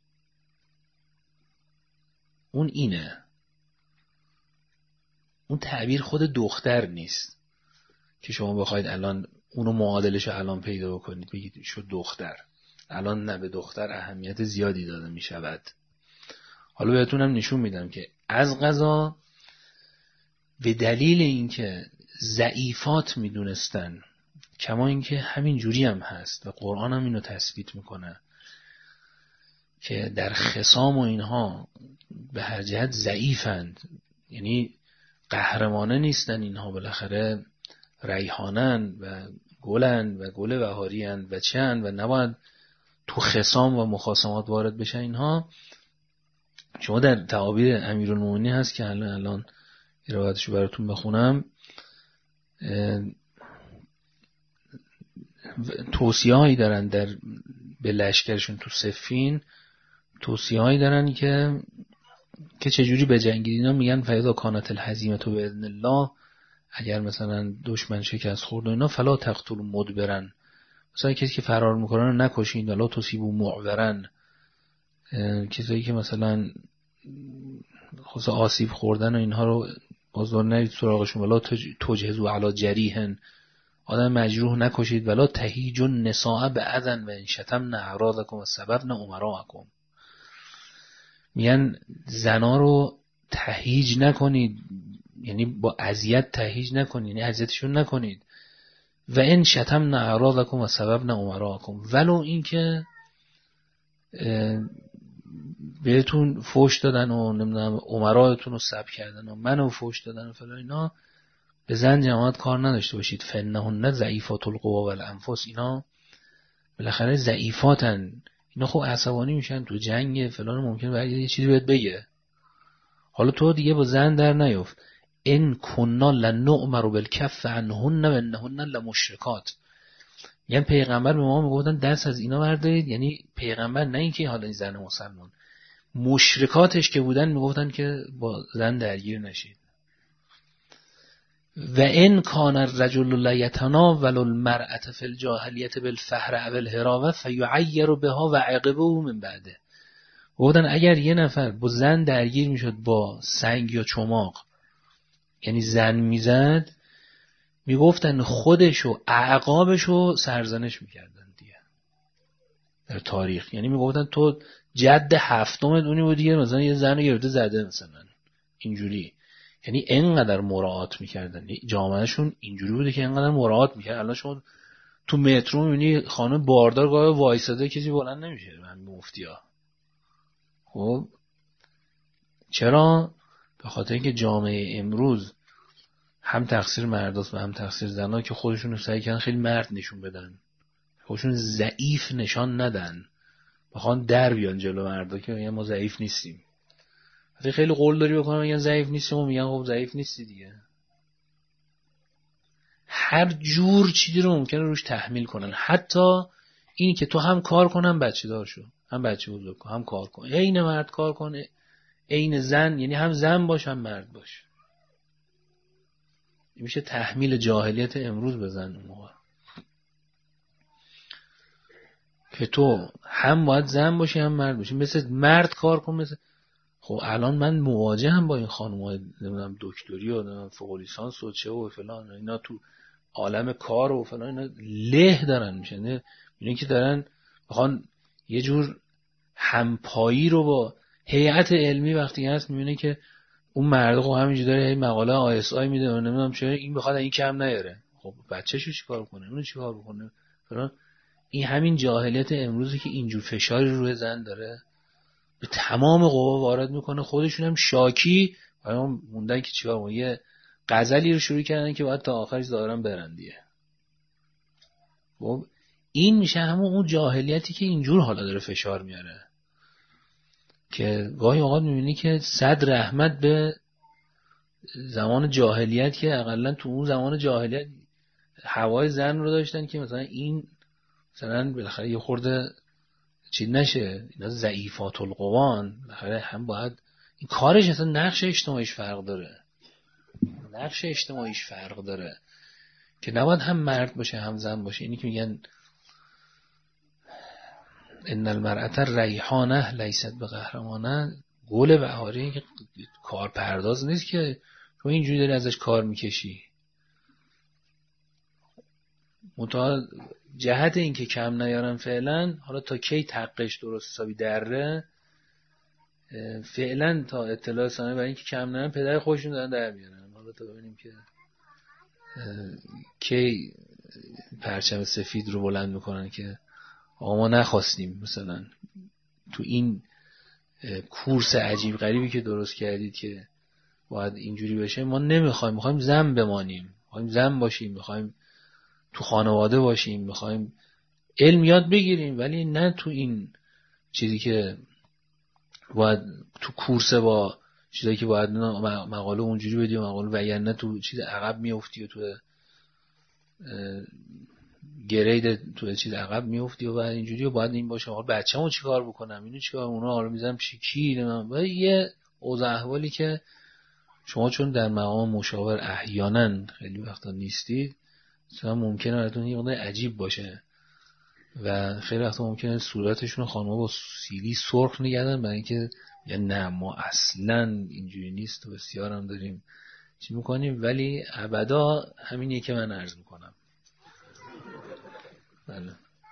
اون اینه. اون تعبیر خود دختر نیست که شما بخواید الان اونو معادلش الان پیدا بکنید بگید شد دختر. الان نه، به دختر اهمیت زیادی داده می شود. حالا بهتونم نشون میدم که از قضا به دلیل اینکه ضعیفات میدونستن، کما اینکه همین جوری هم هست و قرآن هم اینو تثبیت میکنه که در خصام و اینها به هر جهت ضعیفند، یعنی قهرمانه نیستن اینها، بالاخره ریحانن و گلن و گل بهارین و چند و نباید تو خصام و مخاصمات وارد بشن اینها. شما در تعابیر امیرالمومنین هست که الان الان روایتشو براتون بخونم. توصیه هایی دارن در به لشکرشون تو صفین، توصیه هایی دارن که که چجوری بجنگید. اینا میگن فیضا کانت الهزیمه تو باذن الله، اگر مثلا دشمن شکست خورد و اینا فلا تقتلوا مدبرن، مثلا کسی که فرار میکنه رو نکشین، ولا تصیبوا معورن، کسایی که مثلا خصوصا آسیب خوردن و اینها رو بازدار نرید سراغشون، ولا تجهزوا علی جریحن، آدم مجروح نکشید، ولا تهیجوا النساء باذن و ان شتمن اعراضکم و سببن امراءکم، میگن زنا رو تهیج نکنید، یعنی با اذیت تهیج نکنید، یعنی اذیتشون نکنید. و ان شتمن اعراضکم و سببن امراءکم، ولو اینکه بهتون فوش دادن و نمیدونم امرایتون رو سب کردن و منو فوش دادن و فلان اینا، به زن جماعت کار نداشته باشید. فنهن ضعیفات القوا والانفس، اینا بالاخره ضعیفاتن، اینا خب عصبانی میشن تو جنگ فلان، ممکن بعد یه چیزی بهت بگه. حالا تو دیگه با زن در نیفت. ان کنا لنؤمر بالکف عنهن و انهن لمشرکات، یعنی پیغمبر به ما میگفتن دست از اینا بردارید، یعنی پیغمبر نه اینکه حالا این زن مسلمان، مشرکاتش که بودن میگفتن که با زن درگیر نشید. و ان کان الرجل لا یتناول المرأة فی الجاهلیة بالفحر او الهراوه فیعیر بها و عقبه من بعده. گفتن اگر یه نفر با زن درگیر میشد با سنگ یا چماق، یعنی زن میزد، میگفتن خودشو اعقابشو سرزنش میکردن دیگه در تاریخ. یعنی میگفتن تو جد هفتم دونی بود دیگه، مثلا یه زن رو گرفته زده مثلا اینجوری. یعنی اینقدر مراعات میکردن، جامعهشون اینجوری بوده که اینقدر مراعات میکرد. الان شما تو مترو میبینی خانم باردار گاه وایساده کسی بلند نمیشه، من مفتیا. خب چرا؟ به خاطر اینکه جامعه امروز هم تقصیر مرداست و هم تقصیر زنها که خودشون رو سعی کردن خیلی مرد نشون بدن، خودشون ضعیف نشان ندن، بخوان در بیان جلو مردا که میگن ما ضعیف نیستیم. وقتی خیلی قول داری بکنن میگن ضعیف نیستیم و میگن خب ضعیف نیستی دیگه. هر جور چیزی رو ممکنه روش تحمیل کنن، حتی این که تو هم کار کن هم بچه دار شو، هم بچه بزرگ کن، هم کار کن، عین مرد کار کنه، عین زن، یعنی هم زن باش هم مرد باش. این میشه تحمیل جاهلیت امروز بزن اون موقع که تو هم باید زن باشی هم مرد باشی، مثل مرد کار کن. مثل خب الان من مواجه هم با این خانم‌های نمیدونم دکتری و نمیدونم فوق لیسانس و چه و فلان، اینا تو عالم کار و فلان اینا له دارن میشن، اینا که دارن بخوان یه جور همپایی رو با هیئت علمی وقتی هست میبینه که اون مرد خب همینجوری داره مقاله آی اس آی میده و نمیدونم چرا این بخواد این کم نیاره. خب بچه‌شو چیکار کنه؟ اونو چیکار بکنه؟ فلان. این همین جاهلیت امروزی که اینجور فشاری روی زن داره به تمام قوا وارد میکنه. خودشون هم شاکی برام موندن که چیکار کنه. یه غزلی رو شروع کردن که باید تا آخرش ظاهرا برن دیگه. خب این میشه همون اون جاهلیتی که اینجور حالا داره فشار میاره، که گاهی اوقات میبینی که صد رحمت به زمان جاهلیت که اقلا تو اون زمان جاهلیت هوای زن رو داشتن که مثلا این مثلا بالاخره یه خورده چی نشه، اینا ضعیفات القوان، بالاخره هم باید این کارش اصلا نقش اجتماعیش فرق داره، نقش اجتماعیش فرق داره که نباید هم مرد باشه هم زن باشه. اینی که میگن ان المرأة ریحانه لیست بقهرمانه، گل بهاری که کار پرداز نیست که تو اینجوری داری ازش کار میکشی. منتها جهت این که کم نیارن فعلا، حالا تا کی تقش درست حسابی دره، فعلا تا اطلاع رسانی برای اینکه کم نیارن پدر خودشون دارن در میارن. حالا تا ببینیم که کی پرچم سفید رو بلند میکنن که آقا ما نخواستیم مثلا تو این کورس عجیب غریبی که درست کردید که باید اینجوری بشه ما نمیخوایم، میخوایم زن بمانیم، میخوایم زن باشیم، میخوایم تو خانواده باشیم، میخوایم علم یاد بگیریم، ولی نه تو این چیزی که باید تو کورس با چیزایی که باید مقاله اونجوری بدی و مقاله وگرنه تو چیز عقب میافتی و تو گرید تو چیز عقب میافتی و بعد اینجوری و باید این باشه. حالا بچه‌مو چیکار بکنم، اینو چیکار، اونا حالا میذارم چی کی من یه اوضاع احوالی که شما چون در مقام مشاور احیانا خیلی وقتا نیستید، مثلا ممکنه براتون یه مقدار عجیب باشه و خیلی وقتا ممکنه صورتشون خانم‌ها با سیلی سرخ نگردن برای اینکه یا نه ما اصلا اینجوری نیست و بسیار هم داریم چی میکنیم، ولی ابدا همینیه که من عرض میکنم. بله.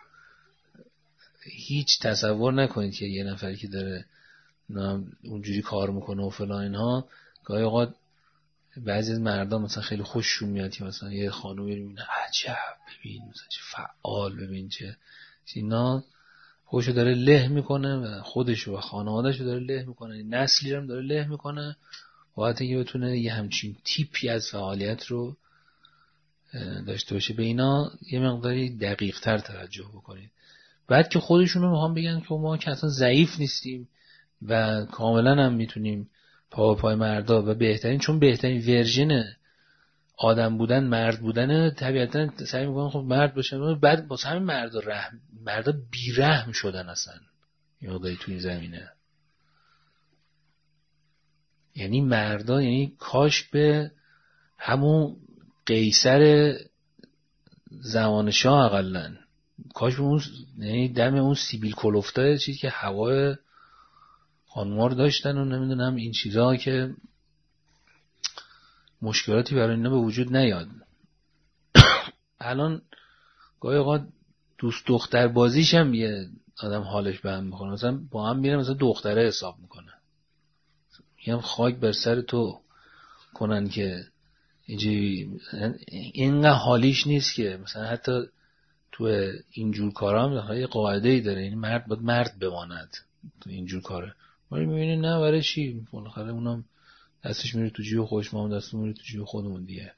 هیچ تصور نکنید که یه نفری که داره اونجوری کار میکنه و فلان اینها، گاهی اوقات بعضی از مردم مثلا خیلی خوششون میاد که مثلا یه خانومی رو میبینه عجب ببین مثلا چه فعال، ببین چه اینا، خودشو داره له میکنه و خودشو و خانوادهشو داره له میکنه، نسلی رو داره له میکنه، باید اینکه بتونه یه همچین تیپی از فعالیت رو داشته باشه. به اینا یه مقداری دقیق تر توجه بکنید. بعد که خودشون رو میخوام بگن که ما که اصلا ضعیف نیستیم و کاملا هم میتونیم پا پای مردا و بهترین، چون بهترین ورژن آدم بودن مرد بودن، طبیعتا سعی میکنن خب مرد باشن. بعد واسه همین مردا رحم، مردا بیرحم شدن اصلا یه مقداری تو این زمینه. یعنی مردا، یعنی کاش به همون قیصر زمان شاه اقلن، کاش به اون یعنی دم اون سیبیل کلفته چیزی که هوای خانم‌ها رو داشتن و نمیدونم این چیزا که مشکلاتی برای اینا به وجود نیاد. الان گاهی اوقات دوست دختر بازیش هم یه آدم حالش به هم میخوره، مثلا با هم میره مثلا دختره حساب میکنه، میگم خاک بر سر تو کنن که اینجوری اینقدر حالیش نیست که مثلا حتی تو اینجور کارا هم یه قاعده‌ای داره، این مرد باید مرد بماند تو اینجور کاره. ولی میبینی نه برای چی بالاخره اونم دستش میره تو جیب خودش، ما هم دستمون میره تو جیب خودمون دیگه.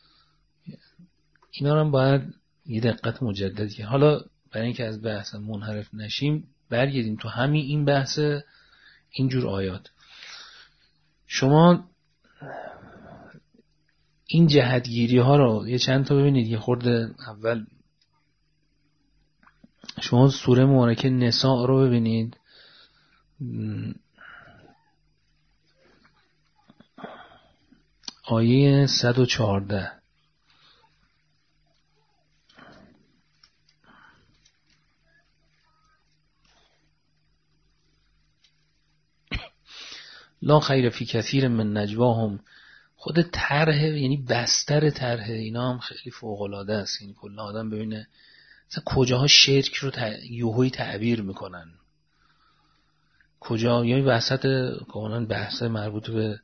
اینا رو هم باید یه دقت مجدد که حالا برای اینکه از بحث منحرف نشیم برگردیم تو همین این بحث اینجور آیات. شما این جهتگیری ها رو یه چند تا ببینید. یه خورده اول شما سوره مبارکه نساء رو ببینید، آیه صد و چهارده. لا خیر فی کثیر من نجواهم. خود طرح یعنی بستر طرح اینا هم خیلی فوق العاده است. یعنی کلا آدم ببینه مثلا کجاها شرک رو ت... یوهوی تعبیر میکنن. کجا، یعنی وسط کاملا بحث مربوط به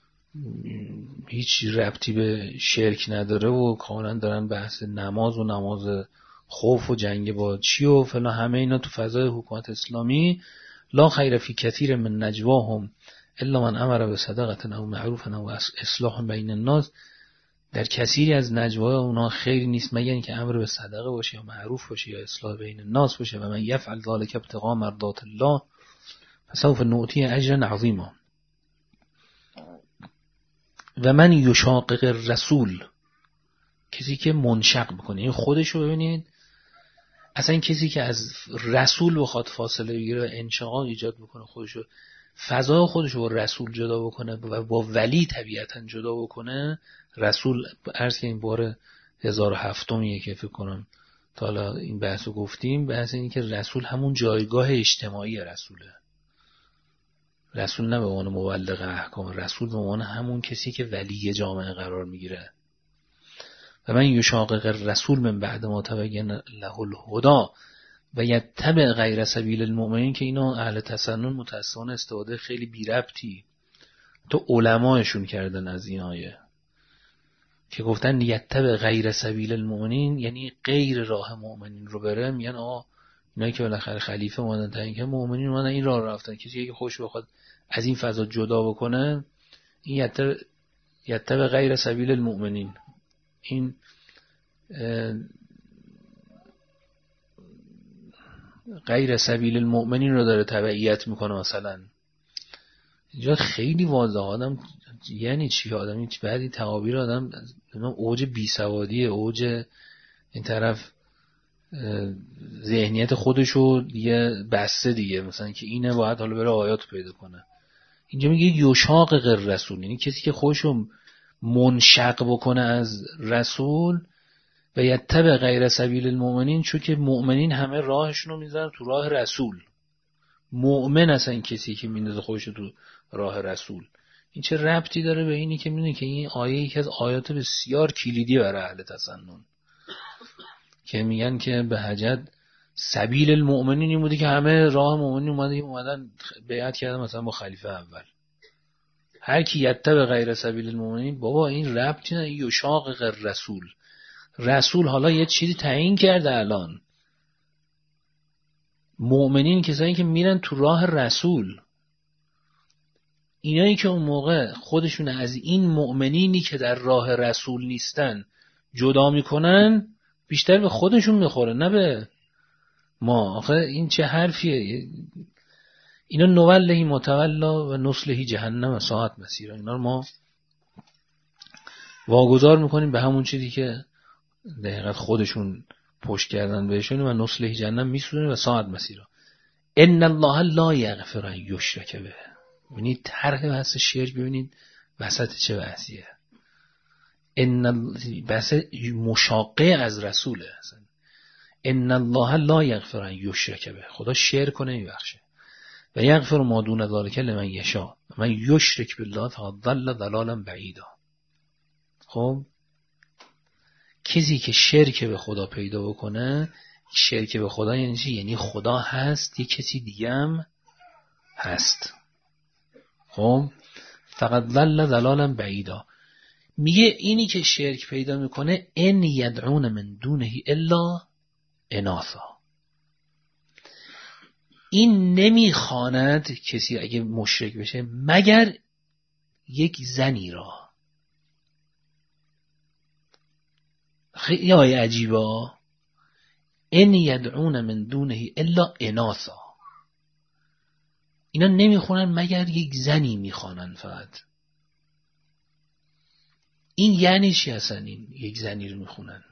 هیچ ربطی به شرک نداره و کاملا دارن بحث نماز و نماز خوف و جنگ با چی و فلان، همه اینا تو فضای حکومت اسلامی. لا خیر فی کثیر من نجواهم الا من امر به صدقه او معروف او اصلاح بین الناس. در کثیری از نجوای اونا خیری نیست مگر اینکه امر به صدقه باشه یا معروف باشه یا اصلاح بین الناس باشه. و من یفعل ذلک ابتغاء مرضات الله فسوف نؤتیه اجرا عظیما. و من یشاقق الرسول، کسی که منشق بکنه، این خودشو ببینید اصلا کسی که از رسول بخواد فاصله بگیره، انشقاق ایجاد بکنه، خودشو فضای خودشو با رسول جدا بکنه و با ولی طبیعتا جدا بکنه. رسول عرض که این بار هزار و هفتمیه که فکر کنم تا حالا این بحثو گفتیم، بحث اینه که رسول همون جایگاه اجتماعی رسوله. رسول نه به عنوان مبلغ احکام، رسول به عنوان همون کسی که ولی جامعه قرار میگیره. و من یشاقق الرسول من بعد ما تبین له الهدی و یتبع غیر سبیل المؤمنین، که اینا اهل تسنن متأسفانه استفاده خیلی بی ربطی تو علمایشون کردن از این آیه که گفتن یتبع غیر سبیل المؤمنین، یعنی غیر راه مؤمنین رو بره. میگن آقا اینایی که بالاخره خلیفه اومدن تا اینکه مؤمنین اومدن این راه رفتن، کسی که خوش بخواد از این فضا جدا بکنه، این یتبع یتبع غیر سبیل المؤمنین، این غیر سبیل المؤمنین رو داره تبعیت میکنه. مثلا اینجا خیلی واضحه آدم یعنی چی، آدم این بعضی تعابیر آدم اوج بیسوادیه، اوج این طرف ذهنیت خودشو دیگه بسته دیگه، مثلا که اینه باید حالا بره آیات پیدا کنه. اینجا میگه یشاقق الرسول، یعنی کسی که خودشو منشق بکنه از رسول و یتبع غیر سبیل المؤمنین، چون که مؤمنین همه راهشون رو میذارن تو راه رسول. مؤمن اصلا کسی که میندازه خودشو تو راه رسول. این چه ربطی داره به اینی که میدونه که این آیه یکی از آیات بسیار کلیدی برای اهل تسنن که میگن که به حجت سبیل المؤمنین این بوده که همه راه مؤمنین اومدن اومدن بیعت کردن مثلا با خلیفه اول. هر کی یتبع غیر سبیل المؤمنین، بابا این ربطی نه، یشاقق الرسول. رسول حالا یه چیزی تعیین کرده الان. مؤمنین کسایی که میرن تو راه رسول، اینایی که اون موقع خودشون از این مؤمنینی که در راه رسول نیستن جدا میکنن، بیشتر به خودشون میخوره نه به ما. آخه این چه حرفیه؟ اینا نولهی متولا و نصلهی جهنم و ساعت مسیرا، اینا رو ما واگذار میکنیم به همون چیزی که دقیقاً خودشون پشت کردن بهشون و نصلهی جهنم میسونیم و ساعت مسیرا. ان الله لا یغفر ان یشرک به. ببینید طرح بحث شرک، ببینید وسط چه بحثیه. ان بحث مشاقه از رسوله اصلا. ان الله لا یغفر ان یشرک به، خدا شرک کنه نمیبخشه. و یغفر ما دون ذلک لمن یشاء من یشرک بالله فقد ضل ضلالا بعیدا. خب کسی که شرک به خدا پیدا بکنه، شرک به خدا یعنی چی؟ یعنی خدا هست یه کسی دیگه هم هست. خب فقط ضل ضلالا بعیدا. میگه اینی که شرک پیدا میکنه ان یدعون من دونه الا اناثا، این نمیخواند کسی اگه مشرک بشه مگر یک زنی را. خیلی آیه عجیبه. ان یدعون من دونه الا اناثا، اینا نمیخونن مگر یک زنی میخوانن فقط. این یعنی چی اصلا این یک زنی رو میخونن؟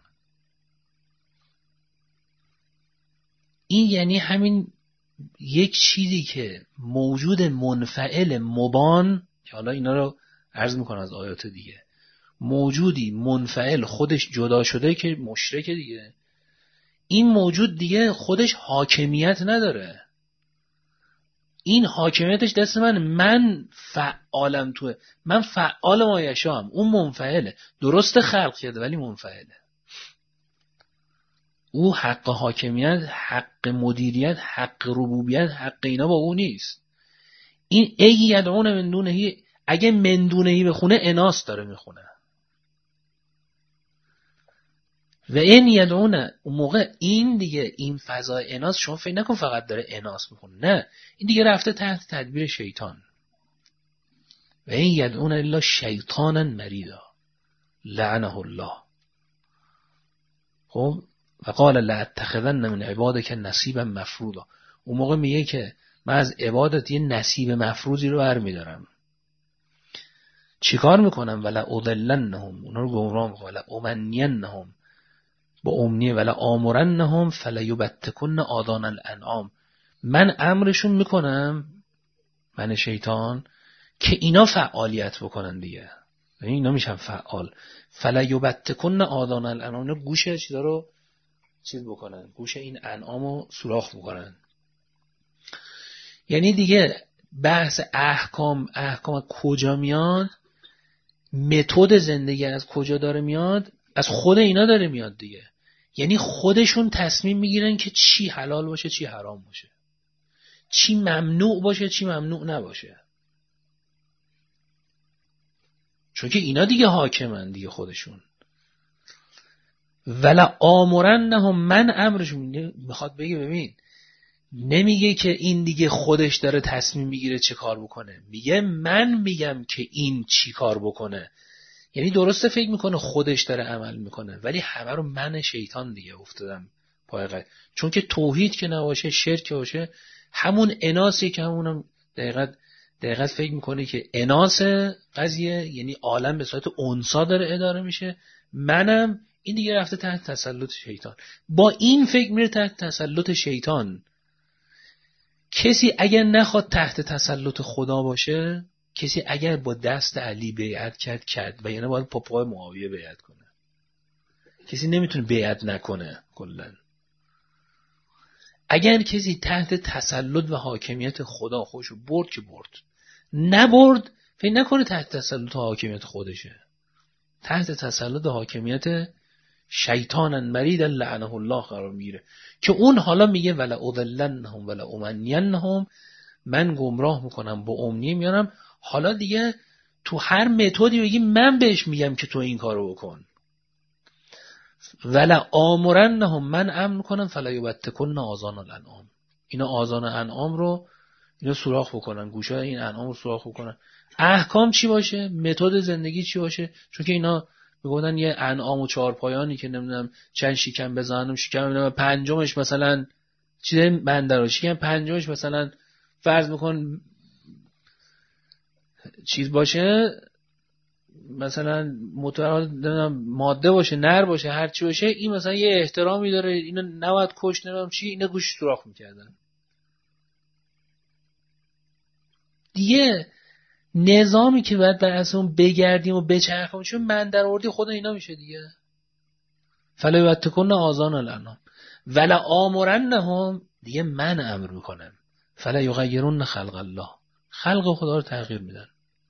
این یعنی همین یک چیزی که موجود منفعل مبان، که حالا اینا رو عرض میکنم از آیات دیگه، موجودی منفعل خودش جدا شده که مشرک دیگه، این موجود دیگه خودش حاکمیت نداره. این حاکمیتش دست من، من فعالم توه، من فعال مایشام، اون منفعله. درست خلق کرده ولی منفعله. او حق حاکمیت، حق مدیریت، حق ربوبیت، حق اینا با او نیست. این ای یدعون من دونه، اگه من دونهی بخونه اناس داره میخونه. و این یدعون اون موقع این دیگه این فضای اناس، شما فکر نکن فقط داره اناس میخونه، نه این دیگه رفته تحت تدبیر شیطان. و این یدعون الا شیطانا مریدا لعنه الله. خب و قال لاتخذن من عبادک نصیبا مفروضا. اون موقع میگه که من از عبادت یه نصیب مفروضی رو برمیدارم. چیکار میکنم؟ ولا اضلنهم، اونا رو گمراه میکنم. ولا امنینهم، با امنیه. ولا آمرنهم فلا یبتکن آذان الانعام، من امرشون میکنم، من شیطان، که اینا فعالیت بکنن دیگه. یعنی اینا میشن فعال. فلا یبتکن آذان الانعام، گوش چیزا رو چیز بکنن، گوش این انعامو سوراخ بکنن. یعنی دیگه بحث احکام احکام کجا میاد، متد زندگی از کجا داره میاد؟ از خود اینا داره میاد دیگه. یعنی خودشون تصمیم میگیرن که چی حلال باشه چی حرام باشه، چی ممنوع باشه چی ممنوع نباشه، چون که اینا دیگه حاکمن دیگه خودشون. ولا آمرنهم، من امرشون، میخواد بگه ببین، نمیگه که این دیگه خودش داره تصمیم میگیره چه کار بکنه، میگه من میگم که این چی کار بکنه. یعنی درسته فکر میکنه خودش داره عمل میکنه، ولی همه رو من شیطان دیگه افتادم پای قضیه. چون که توحید که نباشه، شرک باشه، همون اناسی که همونم دقیقاً دقیقاً فکر میکنه که اناس قضیه، یعنی عالم به صورت انسا داره اداره میشه، منم این دیگه رفته تحت تسلط شیطان. با این فکر میره تحت تسلط شیطان. کسی اگر نخواد تحت تسلط خدا باشه، کسی اگر با دست علی بیعت کرد کرد و یعنی باید پاپای معاویه بیعت کنه. کسی نمیتونه بیعت نکنه کلا. اگر کسی تحت تسلط و حاکمیت خدا خودشو برد که برد، نبرد فکر نکنه تحت تسلط و حاکمیت خودشه، تحت تسلط و حاکمیت شیطانن مرید لعنه الله قرار میگیره، که اون حالا میگه ولا اضلنهم ولا امنینهم، من گمراه میکنم با امنیه میارم. حالا دیگه تو هر متدی بگی من بهش میگم که تو این کارو بکن. ولا آمرنهم، من امر میکنم فلا یبتکن آذان الانعام، اینا آذان انعام رو اینا سوراخ بکنن، گوشای این انعام رو سوراخ بکنن. احکام چی باشه؟ متد زندگی چی باشه؟ چون که اینا میگفتن یه انعام و چهار پایانی که نمیدونم چند شکم بزنم، شکم نمیدونم پنجمش مثلا چیز بندر، شکم پنجمش مثلا فرض میکن چیز باشه، مثلا متعال ماده باشه، نر باشه، هر چی باشه، این مثلا یه احترامی داره، اینو نباید کشت، نمیدونم چی، اینا گوش سوراخ میکردن دیگه. نظامی که باید بر اساس اون بگردیم و بچرخیم، چون من در آوردی خود اینا میشه دیگه. فلا یبتکن آذان الانعام ولا آمرنهم، دیگه من امر میکنم. فلا یغیرن خلق الله، خلق خدا رو تغییر میدن.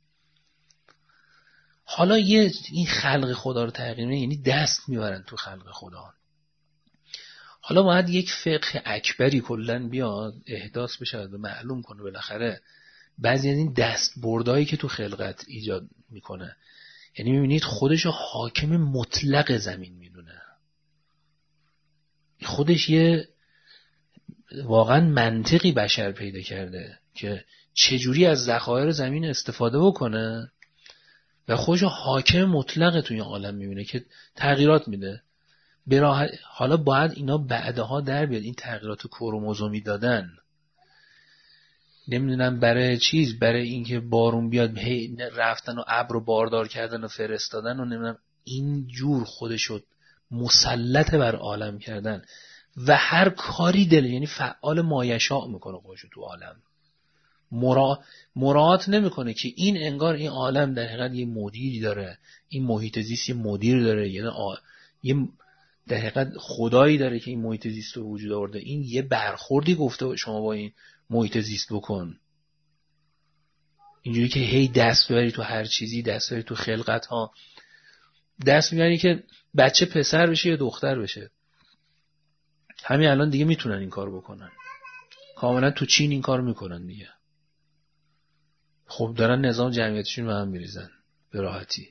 حالا یه این خلق خدا رو تغییر میدن یعنی دست میبرن تو خلق خدا. حالا باید یک فقه اکبری کلن بیاد احداث بشه و معلوم کنه بالاخره بعضی از این دست بردایی که تو خلقت ایجاد میکنه، یعنی میبینید خودشو حاکم مطلق زمین میدونه، خودش یه واقعا منطقی بشر پیدا کرده که چجوری از ذخایر زمین استفاده بکنه و خودشو حاکم مطلق توی عالم میبینه که تغییرات میده. براه... حالا باید اینا بعدها در بیاد، این تغییرات کروموزومی دادن، نمیدونم برای چیز، برای اینکه بارون بیاد رفتن و ابر و باردار کردن و فرستادن و نمیدونم این جور خودشو مسلط بر عالم کردن و هر کاری دل، یعنی فعال مایشاء میکنه خودشو تو عالم، مرا... مراعات نمیکنه که این انگار این عالم در حقیقت یه مدیری داره، این محیط زیست یه مدیر داره، یعنی آ... یه در حقیقت خدایی داره که این محیط زیست رو وجود آورده، این یه برخوردی گفته شما با این محیط زیست بکن. اینجوری که هی دست ببری تو هر چیزی، دست ببری تو خلقت ها، دست میبری که بچه پسر بشه یا دختر بشه. همین الان دیگه میتونن این کار بکنن، کاملا تو چین این کار میکنن دیگه. خب دارن نظام جمعیتشون به هم میریزن به راحتی.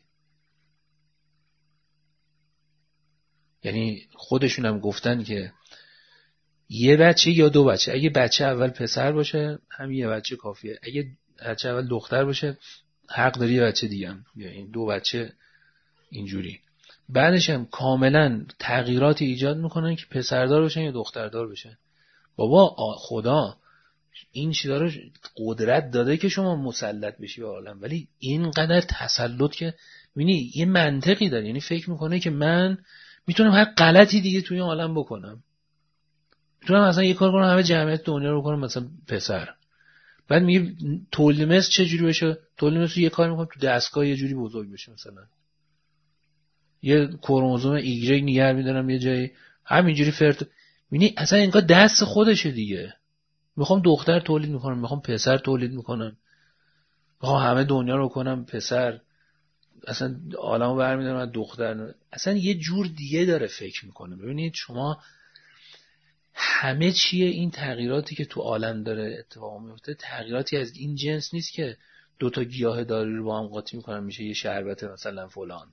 یعنی خودشون هم گفتن که یه بچه یا دو بچه، اگه بچه اول پسر باشه هم یه بچه کافیه، اگه بچه اول دختر باشه حق داری یه بچه دیگه هم، یعنی دو بچه اینجوری. بعدش هم کاملا تغییراتی ایجاد میکنن که پسردار بشن یا دختردار بشن. بابا خدا این چیزا رو قدرت داده که شما مسلط بشی به عالم، ولی اینقدر تسلط که ببینی یه منطقی داره. یعنی فکر میکنه که من میتونم هر غلطی دیگه توی عالم بکنم، میتونم مثلا یه کار کنم همه جمعیت دنیا رو کنم مثلا پسر. بعد میگه تولید مثل چه جوری بشه؟ تولید مثل یه کار میکنم تو دستگاه یه جوری بزرگ بشه، مثلا یه کروموزوم ایگرگ نگه میدارم یه جایی همینجوری فرت. میبینی اصلا انگار دست خودشه دیگه. میخوام دختر تولید میکنم، میخوام پسر تولید میکنم، میخوام همه دنیا رو کنم پسر، اصلا عالمو برمیدارم از دختر. اصلا یه جور دیگه داره فکر میکنه. ببینید شما همه چیه این تغییراتی که تو عالم داره اتفاق میفته تغییراتی از این جنس نیست که دو تا گیاه داری رو با هم قاطی میکنن میشه یه شربت مثلا فلان.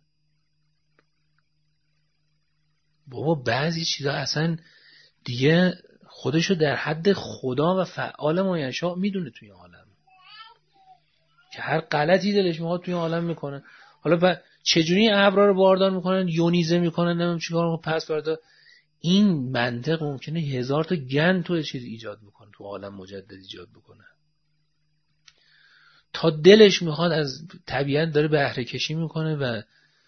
بابا بعضی چیزا اصلا دیگه خودشو در حد خدا و فعال ما یشاء میدونه توی عالم که هر غلطی دلش میخواد توی عالم میکنه. حالا با چجوری ابرا رو باردار میکنن، یونیزه میکنن، نمیدونم چیکار میکنن، پس بردا این منطق ممکنه هزار تا گن تو چیز ایجاد بکنه، تو عالم مجدد ایجاد بکنه. تا دلش میخواد از طبیعت داره بهره کشی میکنه و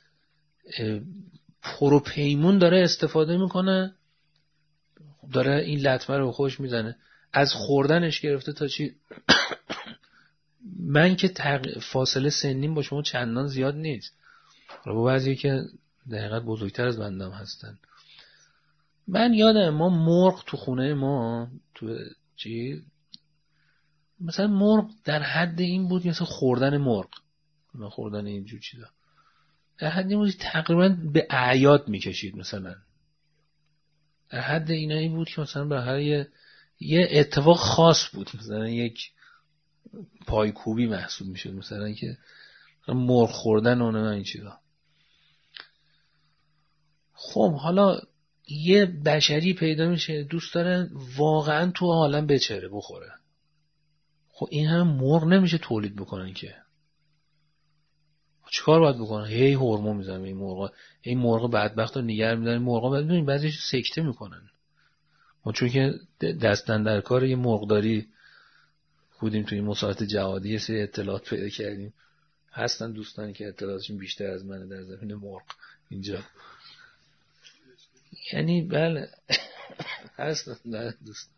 پروپیمون داره استفاده میکنه، داره این لطمه رو خوش میزنه از خوردنش گرفته تا چی. من که تق... فاصله سنیم با شما چندان زیاد نیست، با بعضی که دقیقاً بزرگتر از بندم هستن. من یادم ما مرغ تو خونه ما تو چی مثلا مرغ در حد این بود مثلا خوردن مرغ، خوردن اینجور چیزا در حد این بود تقریبا به اعیاد میکشید. مثلا در حد اینایی بود که مثلا به هر یه, یه اتفاق خاص بود، مثلا یک پایکوبی محسوب میشد، مثلا که مرغ خوردن اون این چیزا. خب حالا یه بشری پیدا میشه دوست داره واقعا تو عالم بچره بخوره. خب این هم مرغ نمیشه تولید بکنن که، چیکار باید بکنن؟ هی هورمون میزنن این مرغا، این مرغ بدبخت رو نگه میدارن. مرغا بعد ببین بعضیش سکته میکنن. ما چون که دستن در کار یه مرغداری بودیم توی مساعات جهادی یه سری اطلاعات پیدا کردیم. هستن دوستانی که اطلاعاتشون بیشتر از منه در زمین مرغ اینجا. یعنی بله هستن دوستان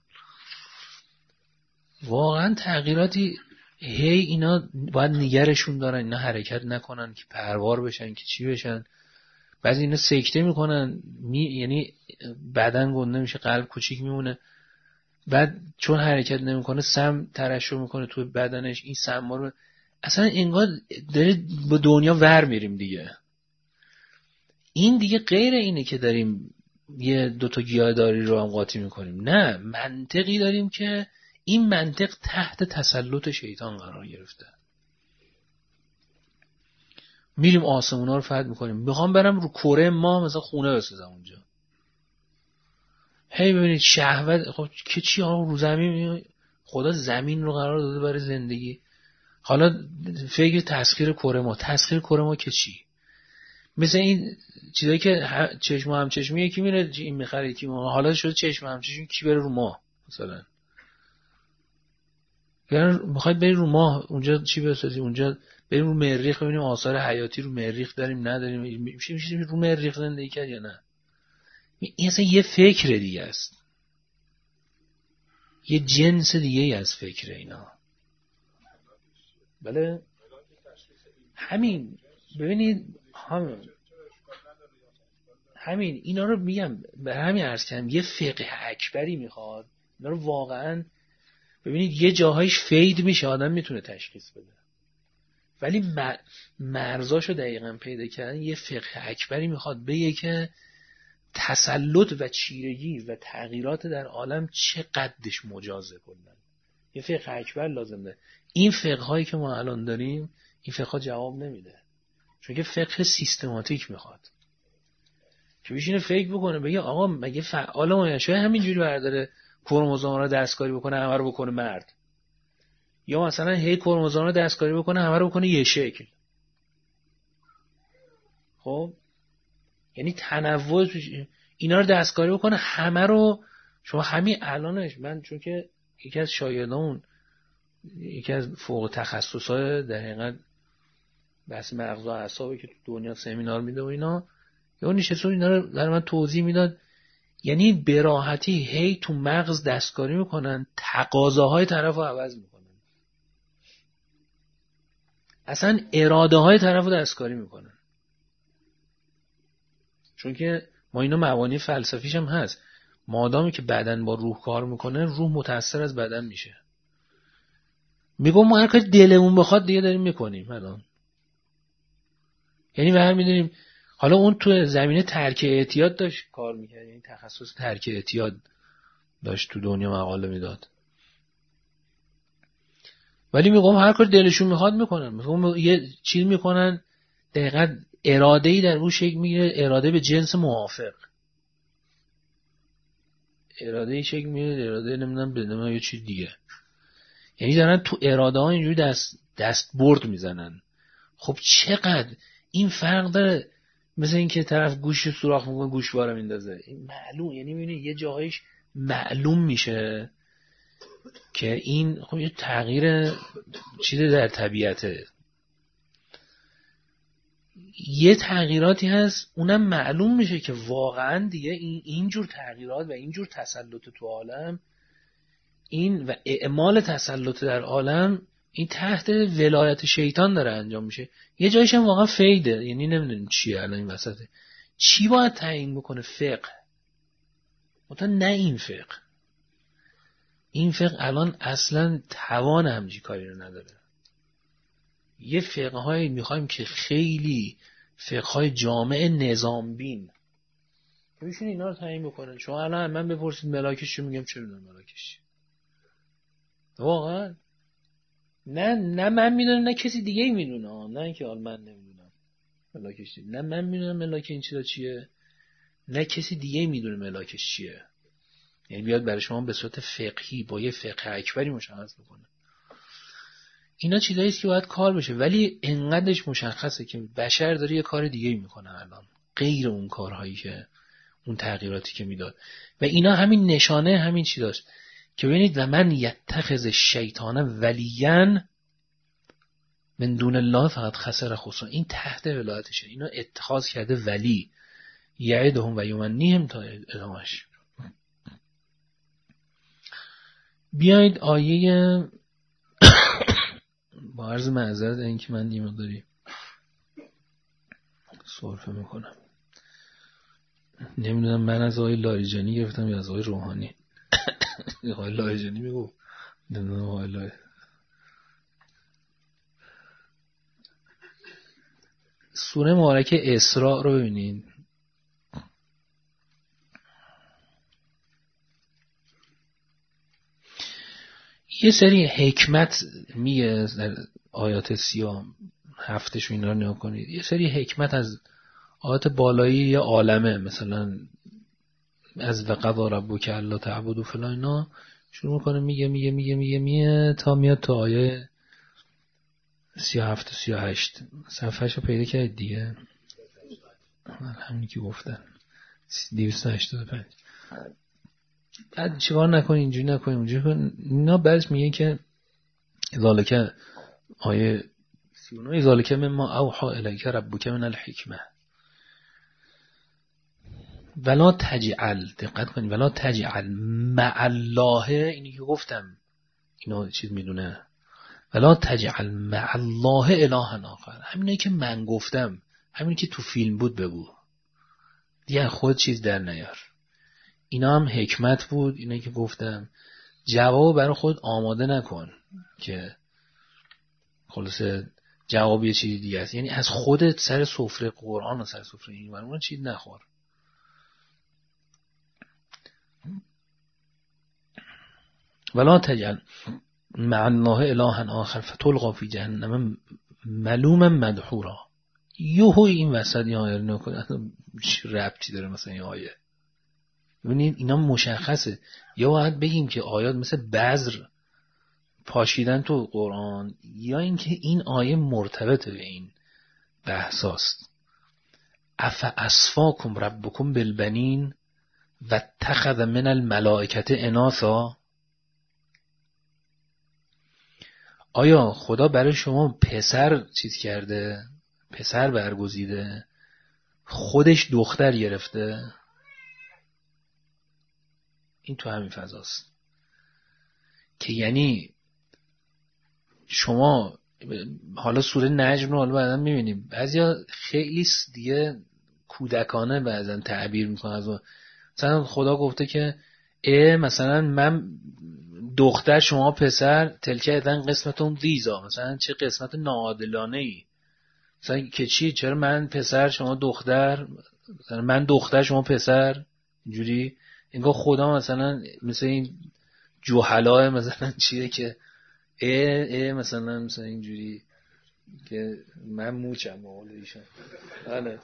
واقعا تغییراتی هی اینا باید نگرشون دارن، اینا حرکت نکنن که پروار بشن که چی بشن. بعضی اینا سکته میکنن می... یعنی بدن گنده میشه، قلب کوچیک میمونه، بعد چون حرکت نمیکنه سم ترشح میکنه تو بدنش، این سم رو اصلا انگار داره با دنیا ور میریم دیگه. این دیگه غیر اینه که داریم یه دوتا گیاهداری رو هم قاطی میکنیم، نه منطقی داریم که این منطق تحت تسلط شیطان قرار گرفته. میریم آسمونا رو فتح میکنیم، میخوام برم رو کره ماه مثلا خونه بسازم اونجا. هی ببینید شهوت. خب که چی ها رو زمین خدا زمین رو قرار داده برای زندگی. حالا فکر تسخیر کره ماه، تسخیر کره ماه که چی؟ مثل این چیزایی که چشم هم چشمی یکی میره این میخره یکی ما. حالا شده چشم هم چشمی کی بره رو ماه مثلا؟ یعنی میخواید بریم رو ماه اونجا چی بسازیم؟ اونجا بریم رو مریخ ببینیم آثار حیاتی رو مریخ داریم نداریم، میشه میشه رو مریخ زندگی کرد یا نه؟ این اصلا یه فکر دیگه است، یه جنس دیگه از فکر اینا. بله همین ببینید همین همین اینا رو میگم، به همین عرض کردم یه فقه اکبری میخواد. اینا رو واقعا ببینید یه جاهایش فید میشه آدم میتونه تشخیص بده، ولی مرزاشو دقیقاً پیدا کردن یه فقه اکبری میخواد بگه که تسلط و چیرگی و تغییرات در عالم چه قدش مجازه کنن. یه فقه اکبر لازم داره. این فقه هایی که ما الان داریم این فقه ها جواب نمیده، چون که فقه سیستماتیک میخواد که بشینه فکر بکنه بگه آقا مگه فعال ما شاید همینجوری برداره کروموزوم رو دستکاری بکنه همه رو بکنه مرد، یا مثلا هی کروموزوم رو دستکاری بکنه همه رو بکنه یه شکل. خب یعنی تنوع اینا رو دستکاری بکنه همه رو. شما همین الانش من چون که یکی از شاگردامون یکی از فوق تخصصای در حقیقت بحث مغز و اعصابی که تو دنیا سمینار میده و اینا، یا نشسته اینا رو در من توضیح میداد. یعنی به راحتی هی تو مغز دستکاری میکنن، تقاضاهای طرف رو عوض میکنن، اصلا اراده های طرف رو دستکاری میکنن. چون که ما اینا مبانی فلسفیش هم هست، مادامی که بدن با روح کار میکنه روح متأثر از بدن میشه. میگم ما هر کاری دلمون بخواد دیگه داریم میکنیم الان. یعنی ما میدونیم حالا اون تو زمینه ترک اعتیاد داشت کار میکرد، یعنی تخصص ترک اعتیاد داشت تو دنیا مقاله میداد. ولی میگم هر کاری دلشون میخواد میکنن. میگم یه چیز میکنن دقیقاً اراده‌ای در اون شکل میگیره، اراده به جنس موافق، اراده‌ای شکل میگیره اراده نمیدونم بدون یه چیز دیگه. یعنی دارن تو اراده ها اینجوری دست دست برد میزنن. خب چقدر این فرق داره مثل این که طرف گوش سوراخ میکنه گوشواره میندازه. این معلوم، یعنی میبینی یه جایش معلوم میشه که این خب یه تغییر چیزی در طبیعته، یه تغییراتی هست اونم معلوم میشه که واقعا دیگه این اینجور تغییرات و اینجور تسلط تو عالم، این و اعمال تسلط در عالم، این تحت ولایت شیطان داره انجام میشه. یه جایش هم واقعا فیده، یعنی نمیدونیم چیه الان این وسطه. چی باید تعیین بکنه؟ فقه. مثلا نه این فقه این فقه الان اصلا توان همچین کاری رو نداره. یه فقه هایی میخوایم که خیلی فقه های جامع نظام بین بشین اینا رو تعیین بکنن. شما الان من بپرسید ملاکش چی، میگم چه میدونم ملاکش واقعا نه نه من میدونم نه کسی دیگه میدونه، نه اینکه حال من نمیدونم ملاکش چیه، نه من میدونم ملاک این چیزا چیه، نه کسی دیگه میدونه ملاکش چیه. یعنی بیاد برای شما به صورت فقهی با یه فقه اکبری مشخص بکنه. اینا چیزایی است که باید کار بشه، ولی انقدرش مشخصه که بشر داره یه کار دیگه میکنه الان غیر اون کارهایی که اون تغییراتی که میداد. و اینا همین نشانه همین چی داشت که ببینید و من یتخذ الشیطان ولیا من دون الله فقط خسر خسران. این تحت ولایتشه، اینا اتخاذ کرده ولی یعدهم و یمنیهم تا ادامش. بیایید آیه با عرض معذرت این که من نیمه داری سرفه میکنم، نمیدونم من از آقای لاریجانی گرفتم یا از آقای روحانی. آقای لاریجانی میگو نمیدونم آقای لاریجانی. سوره مبارکه اسراء رو ببینید. یه سری حکمت میگه در آیات سی و هفتش و اینا رو نگاه کنید. یه سری حکمت از آیات بالایی یه عالمه، مثلا از وقضا ربک الا تعبدوا فلان اینا شروع میکنه میگه میگه میگه میگه میگه تا میاد تا آیه سی و هفت و سی و هشت. صفحه‌شو پیدا کردید دیگه؟ همینی که گفتن دویست و هشتاد و پنج. بعد چیکار نکنی اینجوری نکنی اونجوری کن. اینا بعدش میگه که ذالک آیه سی و نه ذالک مما اوحى الیک ربک من الحکمه ولا تجعل، دقت کنید، ولا تجعل مع الله، اینی که گفتم اینو چیز میدونه، ولا تجعل مع الله اله آخر. همینی که من گفتم، همینی که تو فیلم بود بگو دیگه، خود چیز در نیار. اینا هم حکمت بود، اینایی که گفتم. جواب برای خود آماده نکن که خلاصه جواب یه چیزی دیگه است. یعنی از خودت سر سفره قرآن و سر سفره این برای اون چیز نخور. ولا تجعل مع الله الها آخر فتلقى فی جهنم ملوما مدحورا. یهو این وسط یا آیه نکنه چه ربطی داره مثلا این آیه؟ ببینید اینا مشخصه. یا باید بگیم که آیات مثل بذر پاشیدن تو قرآن، یا اینکه این آیه مرتبط به این بحثاست. اف اصفاکم ربکم بالبنین و اتخذ من الملائکه اناثا. آیا خدا برای شما پسر چیز کرده، پسر برگزیده، خودش دختر گرفته؟ این تو همین فضاست که یعنی شما حالا سوره نجم رو حالا بعدا میبینیم بعضیا خیلی دیگه کودکانه بعضا تعبیر میکنه از اون. مثلا خدا گفته که اه مثلا من دختر شما پسر، تلکه ادن قسمتون دیزا، مثلا چه قسمت ناعادلانه ای، مثلا که چی، چرا من پسر شما دختر، مثلا من دختر شما پسر، اینجوری انگار خدا مثلا مثلا این جوهلای مثلا چیه که اه اه مثلا مثلا اینجوری که من موچم مقاله ایشان. حالا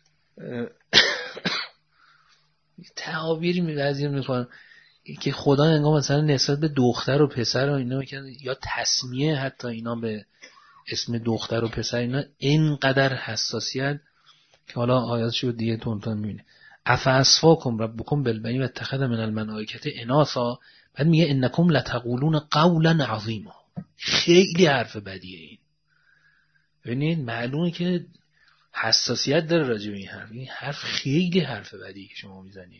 تعابیر می‌وزیر میکنم که خدا انگار مثلا نسبت به دختر و پسر و اینا میکنه، یا تسمیه حتی اینا به اسم دختر و پسر اینا اینقدر حساسیت که حالا آیاتشو دیگه تون تون میبینه. افاسفاکم ربکم بالبنین و اتخذ من الملائکه اناثا. بعد میگه انکم لتقولون قولا عظیما. خیلی حرف بدیه این. ببینید معلومه که حساسیت داره راجع به این حرف. این حرف خیلی حرف بدیه که شما میزنید.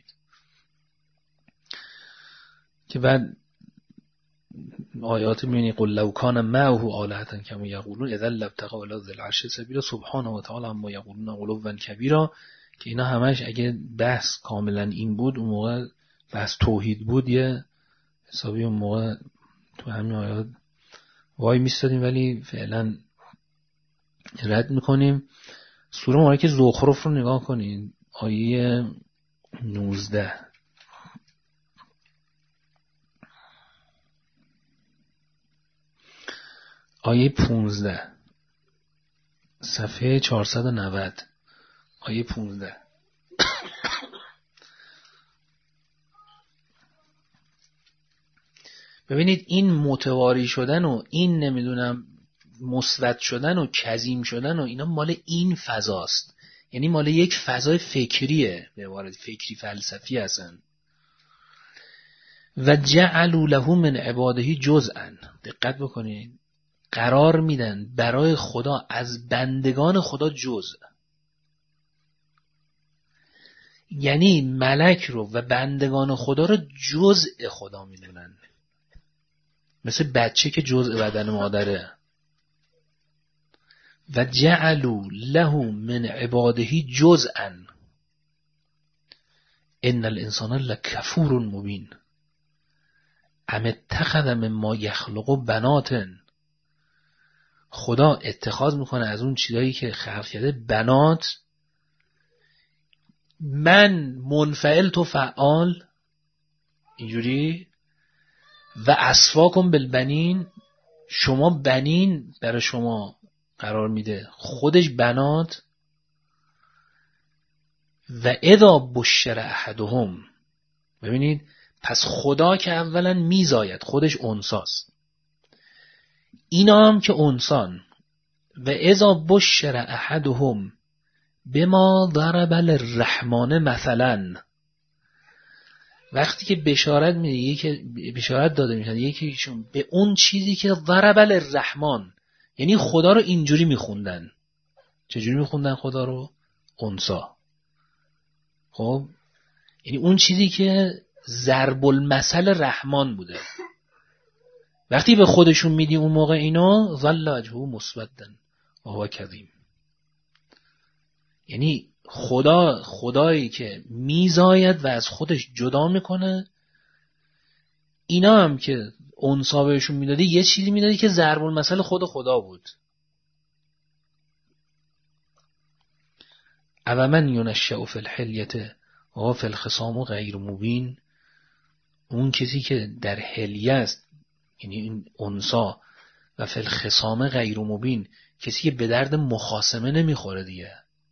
که بعد آیات میبینی قل لو کان معه آلهة کما یقولون اذا لابتغوا الی ذی العرش سبیلا سبحانه و تعالی عما یقولون علوا کبیرا. که اینا همش اگه بحث کاملا این بود اون موقع بحث توحید بود یه حسابی اون موقع تو همین آیات وای میستادیم، ولی فعلا رد میکنیم. سوره مبارکه زخرف رو نگاه کنین، آیه نوزده. آیه پونزده صفحه چهارصد و نود آیه پونزده. ببینید این متواری شدن و این نمیدونم مثبت شدن و کظیم شدن و اینا مال این فضاست، یعنی مال یک فضای فکریه، به عبارت فکری فلسفی هستن. و جعلوا له من عباده جزءا. دقت بکنید قرار میدن برای خدا از بندگان خدا جزء، یعنی ملک رو و بندگان خدا رو جزء خدا میدونن، مثل بچه که جزء بدن مادره. و جعلوا له من عباده جزءا ان الانسان لکفور مبین ام اتخذ مما یخلق بنات. خدا اتخاذ میکنه از اون چیزایی که خلق کرده بنات. من منفعل تو فعال، اینجوری. و اصفاکم بالبنین، شما بنین برای شما قرار میده، خودش بنات. و اذا بشر احدهم. ببینید پس خدا که اولا میزاید، خودش انثاست، اینا هم که انسان. و اذا بشر احدهم بما ضرب للرحمن مثلا. وقتی که بشارت میده، یکی بشارت داده میشه یکیشون به اون چیزی که ضرب للرحمن، یعنی خدا رو اینجوری میخوندن. چجوری میخوندن خدا رو؟ انثا. خب یعنی اون چیزی که ضرب المثل رحمان بوده، وقتی به خودشون میدی اون موقع اینا ظل وجهه مسودا و هو کظیم. یعنی خدا خدایی که میزاید و از خودش جدا میکنه. اینا هم که انثا بهشون میدادی یه چیزی میدادی که ضرب المثل خود خدا بود. او من ینشأ فی الحلیة و فی الخصام غیر مبین. اون کسی که در حلیه است یعنی این انسا و فی الخصام غیر مبین، کسی که به درد مخاصمه نمیخوره دیگه.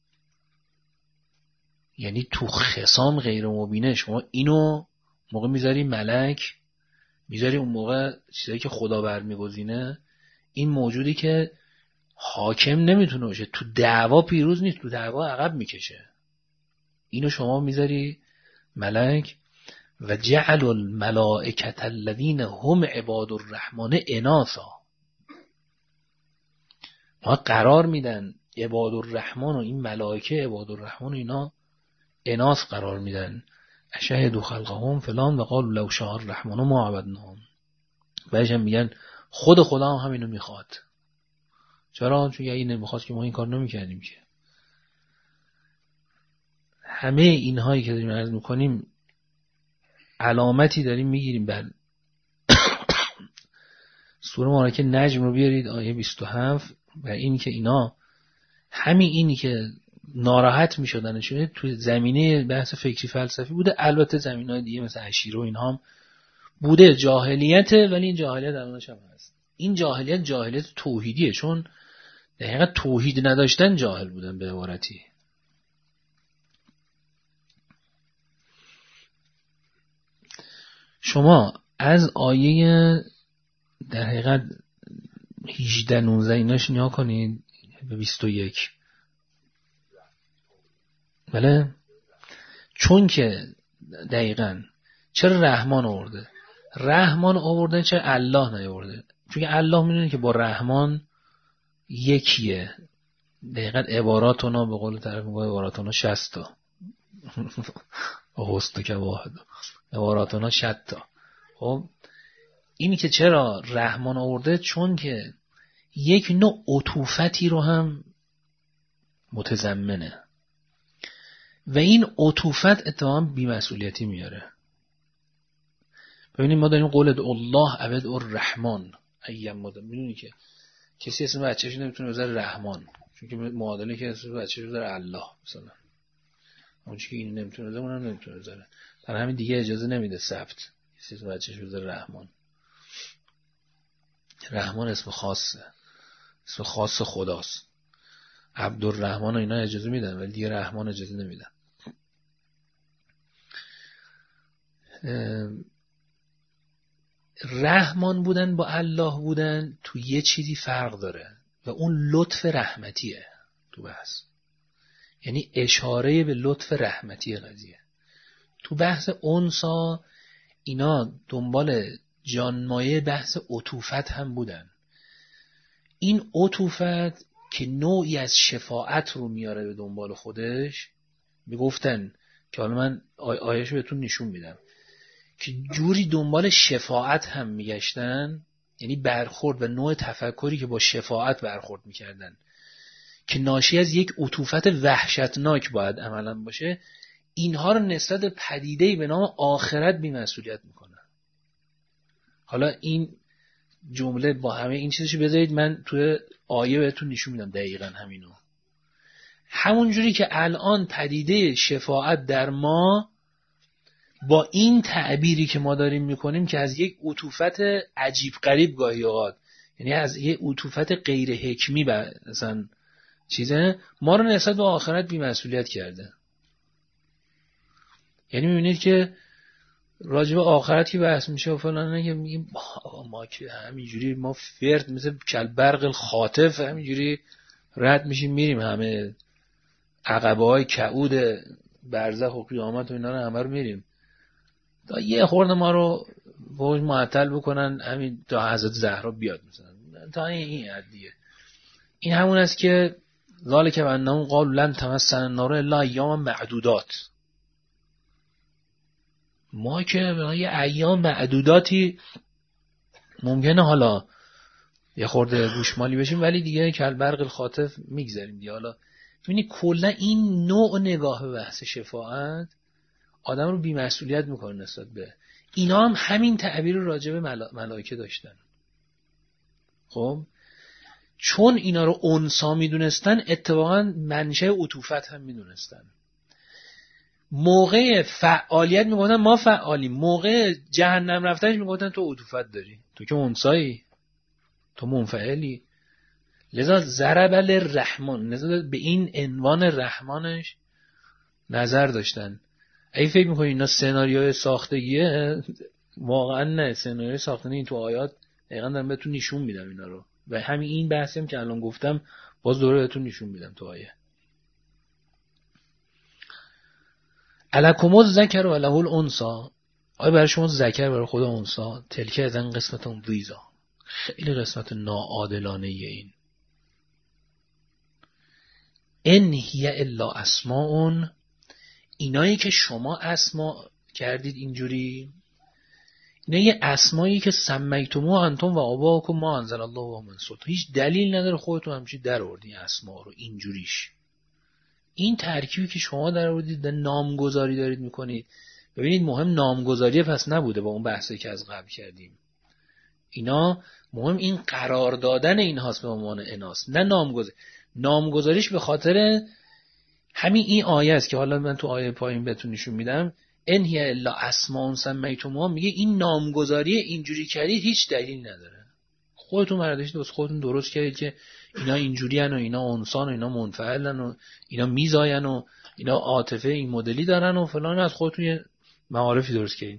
یعنی تو خصام غیر مبینه شما اینو موقع میذاری ملک، میذاری اون موقع چیزایی که خدا برمیگزینه، این موجودی که حاکم نمیتونه باشه، تو دعوا پیروز نیست، تو دعوا عقب میکشه، اینو شما میذاری ملک. و جعل الملائکة الذین هم عباد الرحمن اناثا، ما قرار میدن عباد الرحمن و این ملائکه عباد الرحمن و اینا اناث قرار میدن. اشهدوا خلقهم فلان و قالوا لو شاء الرحمن ما عبدناهم. بعدش هم میگن خود خدا هم همینو میخواد. چرا؟ چون اگه نمیخواد که ما این کار نمیکردیم که. همه اینهایی که داریم عرض میکنیم علامتی داریم میگیریم بر سوره مبارکه نجم رو بیارید آیه بیست و هفت، و این که اینا همین اینی که ناراحت میشدن شده تو زمینه بحث فکری فلسفی بوده. البته زمینه‌های دیگه مثل عشیره و اینها هم بوده، جاهلیته، ولی این جاهلیت درونش هم هست. این جاهلیت جاهلیت توحیدیه، چون در حقیقت توحید نداشتن جاهل بودن به عبارتی. شما از آیه در حقیقت هجده نوزده ایناش نیا کنید به بیست و یک. بله، چون که دقیقاً چرا رحمان آورده؟ رحمان آورده چرا الله نیاورده؟ چون که الله میدونه که با رحمان یکیه. دقیقاً عباراتونا به قول طرف میگه عباراتونا شصت تا حسن که واحد عباراتونا شصت تا. خب اینی که چرا رحمان آورده، چون که یک نوع عطوفتی رو هم متضمنه و این عطوفت اتفاقا بی‌مسئولیتی میاره. ببینید ما داریم قول الله عبد الرحمن ایم مدام، میدونی که کسی اسم بچه‌ش نمیتونه بذاره رحمان، چون که معادله که اسم بچه‌ش بذاره الله مثلا، اون چیزی که این نمیتونه بذاره اونم نمیتونه بذاره، در همین دیگه اجازه نمیده ثبت کسی اسم بچه‌ش بذاره رحمان. رحمان اسم خاصه، اسم خاص خداست. عبدالرحمن و اینا اجازه میدن ولی دیگه رحمان اجازه نمیدن. رحمان بودن با الله بودن تو یه چیزی فرق داره و اون لطف رحمتیه تو بحث، یعنی اشاره به لطف رحمتی قضیه. تو بحث انسا اینا دنبال جانمایه بحث عطوفت هم بودن. این عطوفت که نوعی از شفاعت رو میاره به دنبال خودش، میگفتن که حالا من آی آیشو بهتون نشون میدم که جوری دنبال شفاعت هم میگشتن، یعنی برخورد و نوع تفکری که با شفاعت برخورد میکردن که ناشی از یک عطوفت وحشتناک باید عملا باشه، اینها رو نسبت به پدیده‌ای به نام آخرت بی‌مسئولیت میکنن. حالا این جمله با همه این چیزشو بذارید من توی آیه بهتون نشون میدم دقیقاً همینو. همون جوری که الان پدیده شفاعت در ما با این تعبیری که ما داریم میکنیم که از یک عطوفت عجیب غریب گاهی اوقات، یعنی از یک عطوفت غیر حکمی مثلا چیزه، ما رو نسبت به آخرت بی‌مسئولیت کرده. یعنی میبینید که راجب آخرت که بحث میشه و فلان که میگیم ما که همینجوری ما فرد مثل کلبرق الخاطف همینجوری رد میشیم میریم، همه عقبه های کعود برزخ و قیامت و اینا رو همه رو میریم، تا یه خورده ما رو فوج معطل بکنن همین تا حضرت زهرا بیاد مثلا، تا این حدیه. این همون است که ذالک بانهم قالوا لن تمسنا النار الا ایاما معدودات، ما که یه ایام معدوداتی ممکنه حالا یه خورده گوشمالی بشیم ولی دیگه کلبرق الخاطف میگذاریم دیگه. حالا ببینید کلا این نوع نگاه به بحث شفاعت آدم رو بی‌مسئولیت میکنه نسبت به اینا. هم همین تعبیر رو راجع به ملا... ملائکه داشتن. خب چون اینا رو انسا میدونستن اتفاقا منشأ عطوفت هم میدونستن. موقع فعالیت میگفتن ما فعالیم، موقع جهنم رفتنش میگفتن تو عطوفت داری، تو که انثایی، تو منفعلی. لذا ضرب الرحمن، لذا به این عنوان رحمانش نظر داشتن. اگه فکر میکنی اینا سناریوی ساختگیه، واقعا نه، سناریوی ساختگی این تو آیات دقیقا دارم بهتون نشون میدم اینا رو، و همین این بحثی هم که الان گفتم باز دوره بهتون نشون میدم تو آیه. الکم الذکر و له الانثی، آیا برای شما ذکر برای خدا انثی؟ تلک اذن قسمت ضیزا، خیلی قسمت ناعادلانه این. ان هی الا اسماء، اینایی که شما اسما کردید اینجوری، اینا یه اسمایی که سمیتمو انتم و آباؤکم ما انزل الله من سلطان، هیچ دلیل نداره خودتون همچین در آوردین اسما رو اینجوریش. این ترکیبی که شما در آوردید به نامگذاری دارید میکنید. ببینید مهم نامگذاری پس نبوده با اون بحثی که از قبل کردیم. اینا مهم این قرار دادن اینهاست به عنوان اناث، نه نامگذاری. نامگذاریش به خاطر همین این آیه است که حالا من تو آیه پایین بهتون نشون میدم. ان هی الا اسماء سمیتموها، میگه این نامگذاری اینجوری کردید هیچ دلیل نداره، خودتون برداشتید واسه خودتون درست کردید که اینا اینجوری ان و اینا انسان و اینا منفعلن و اینا میزاین و اینا عاطفه این مدلی دارن و فلان، از خودتون یه معارفی درست کردید.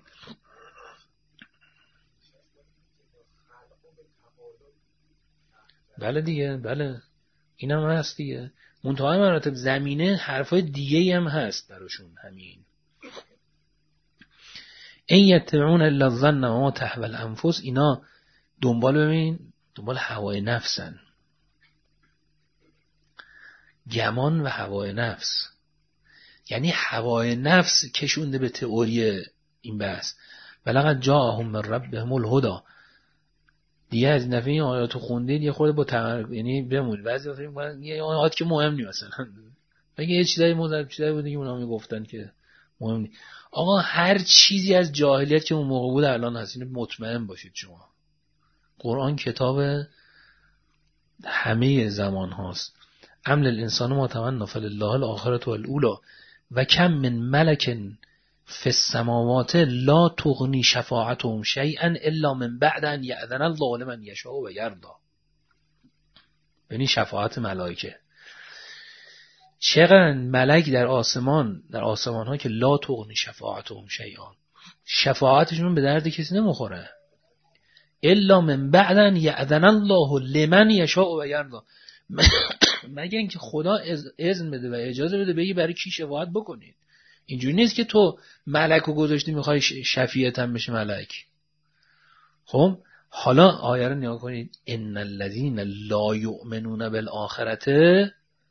بله دیگه، بله اینم هست دیگه. منتهای مراتب زمینه حرفای دیگه هم هست براشون. همین این یتبعون الا الظن و ما تهوی الانفس، اینا دنبال ببین دنبال هوای نفسن، گمان و هوای نفس. یعنی هوای نفس کشونده به تئوری این بحث. ولقد جاءهم من ربهم الهدی. دیگه از این دفعه این آیاتو خوندید یه خورده با تمر... یعنی بمونید. بعضی وقتا میگن یه آیات که مهم نیست مثلا، مگه یه چیزای مذهب چیزایی بوده که اونا میگفتن که مهم نیست. آقا هر چیزی از جاهلیت که اون موقع بود الان هست، اینو مطمئن باشید شما. قرآن کتاب همه زمان هاست. عمل الانسان ما تمنا فلله الاخرة والاولی و کم من ملک فی السماوات لا تغنی شفاعتهم شیئا الا من بعد ان یأذن الله لمن یشاء و یرضی. یعنی شفاعت ملائکه، چقدر ملک در آسمان در آسمان ها که لا تغنی شفاعتهم شیئا، شفاعتشون به درد کسی نمیخوره الا من بعد ان یأذن الله لمن یشاء و یرضی، مگه اینکه خدا اذن بده و اجازه بده بگی برای کی شفاعت بکنید. اینجوری نیست که تو ملک رو گذاشتی میخوای شفیعت هم بشه ملک. خب حالا آیه رو نگاه کنید. ان الذین لا یؤمنون بالآخرة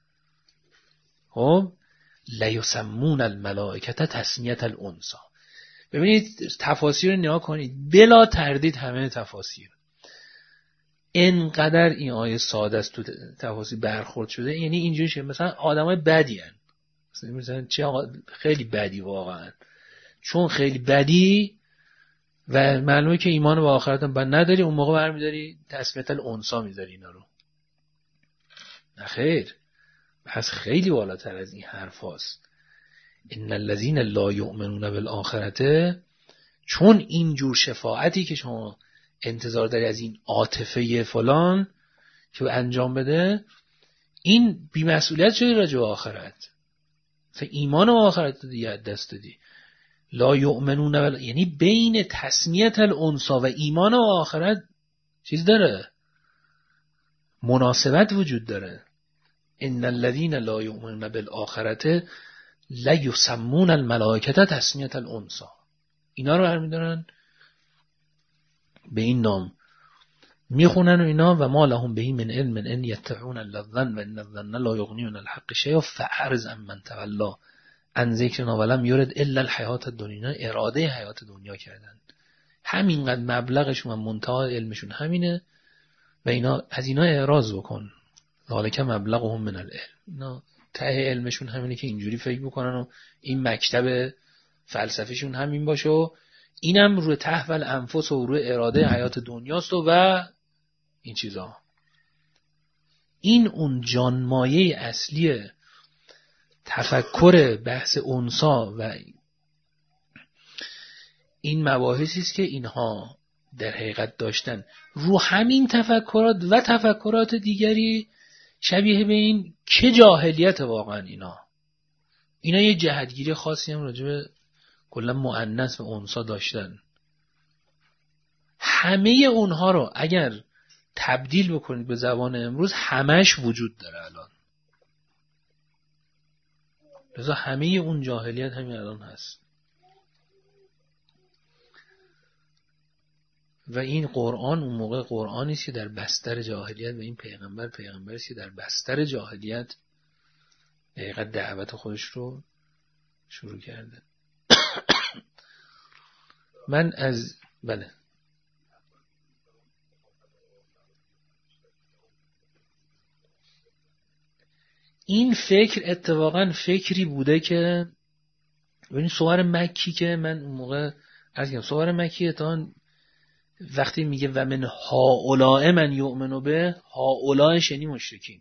خب لا یسمون الملائکة تسمیة الانثی. ببینید تفاسیر رو نگاه کنید، بلا تردید همه تفاسیر اینقدر این آیه ساده است تو تفاسیر برخورد شده. یعنی اینجوری شه مثلا آدمای بدی هن. مثلا چه آقا خیلی بدی واقعا، چون خیلی بدی و معلومه که ایمان به آخرت هم بد نداری، اون موقع برمیداری تسمیت الانثی میذاری اینا رو. نه خیر، پس خیلی بالاتر از این حرف هاست. ان الذین لا یؤمنون بالآخرة، چون اینجور شفاعتی که شما انتظار داری از این عاطفه فلان که انجام بده، این بی‌مسئولیت شدی راجع به آخرت. مثلا ایمان و آخرت دیگه دست دادی. لا یؤمنون بل... یعنی بین تسمیت الانثی و ایمان و آخرت چیز داره، مناسبت وجود داره. ان الذين لا يؤمنون بالآخرة لا يسمون الملائکة تسمیة الانثی، اینا رو برمی‌دارن به این نام میخونن و اینا. و ما لهم به من علم ان یتبعون الا الظن و ان الظن لا یغنی من الحق شیئا فاعرض عمن تولی عن ذکرنا ولم یرد الا الحیات الدنیا. اراده حیات دنیا کردن، همینقدر مبلغشون و منتهای علمشون همینه و اینا از اینا اعراض بکن. ذالک مبلغهم من العلم، اینا ته علمشون همینه که اینجوری فکر بکنن و این مکتب فلسفیشون همین باشه و اینم روی تحول انفس و روی اراده حیات دنیاست و, و این چیزا. این اون جانمایه اصلی تفکر بحث انسا و این مباحثی است که اینها در حقیقت داشتن. رو همین تفکرات و تفکرات دیگری شبیه به این که جاهلیت واقعا اینا اینا یه جهتگیری خاصی هم راجع به کلا مؤنث و انثی داشتن. همه اونها رو اگر تبدیل بکنید به زبان امروز همش وجود داره الان. لذا همه اون جاهلیت همین الان هست. و این قرآن اون موقع قرآنی است که در بستر جاهلیت و این پیغمبر پیغمبری است که در بستر جاهلیت دقیقاً دعوت خودش رو شروع کرده. من از بله این فکر اتفاقاً فکری بوده که ببین سوار مکی که من اون موقع عرض کردم سوار مکی اتفاقاً وقتی میگه و من هؤلاء من یؤمن به هؤلاء شنی مشرکین،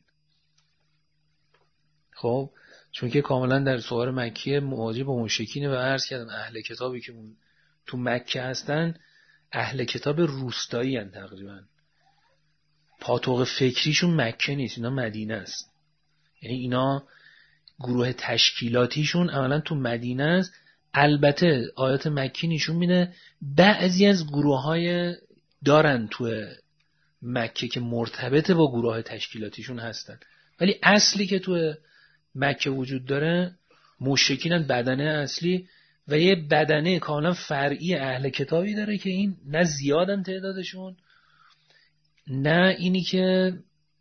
خب چون که کاملا در سوار مکی مواجه با مشرکینه و عرض کردم اهل کتابی که تو مکه هستن اهل کتاب روستایی هستن، تقریبا پاتوق فکریشون مکه نیست، اینا مدینه است. یعنی اینا گروه تشکیلاتیشون اولا تو مدینه است. البته آیات مکی نشون میده بعضی از گروه‌های دارن تو مکه که مرتبط با گروه تشکیلاتیشون هستن، ولی اصلی که تو مکه وجود داره مشرکین بدنه اصلی و یه بدنه کاملا فرعی اهل کتابی داره که این نه زیادن تعدادشون نه اینی که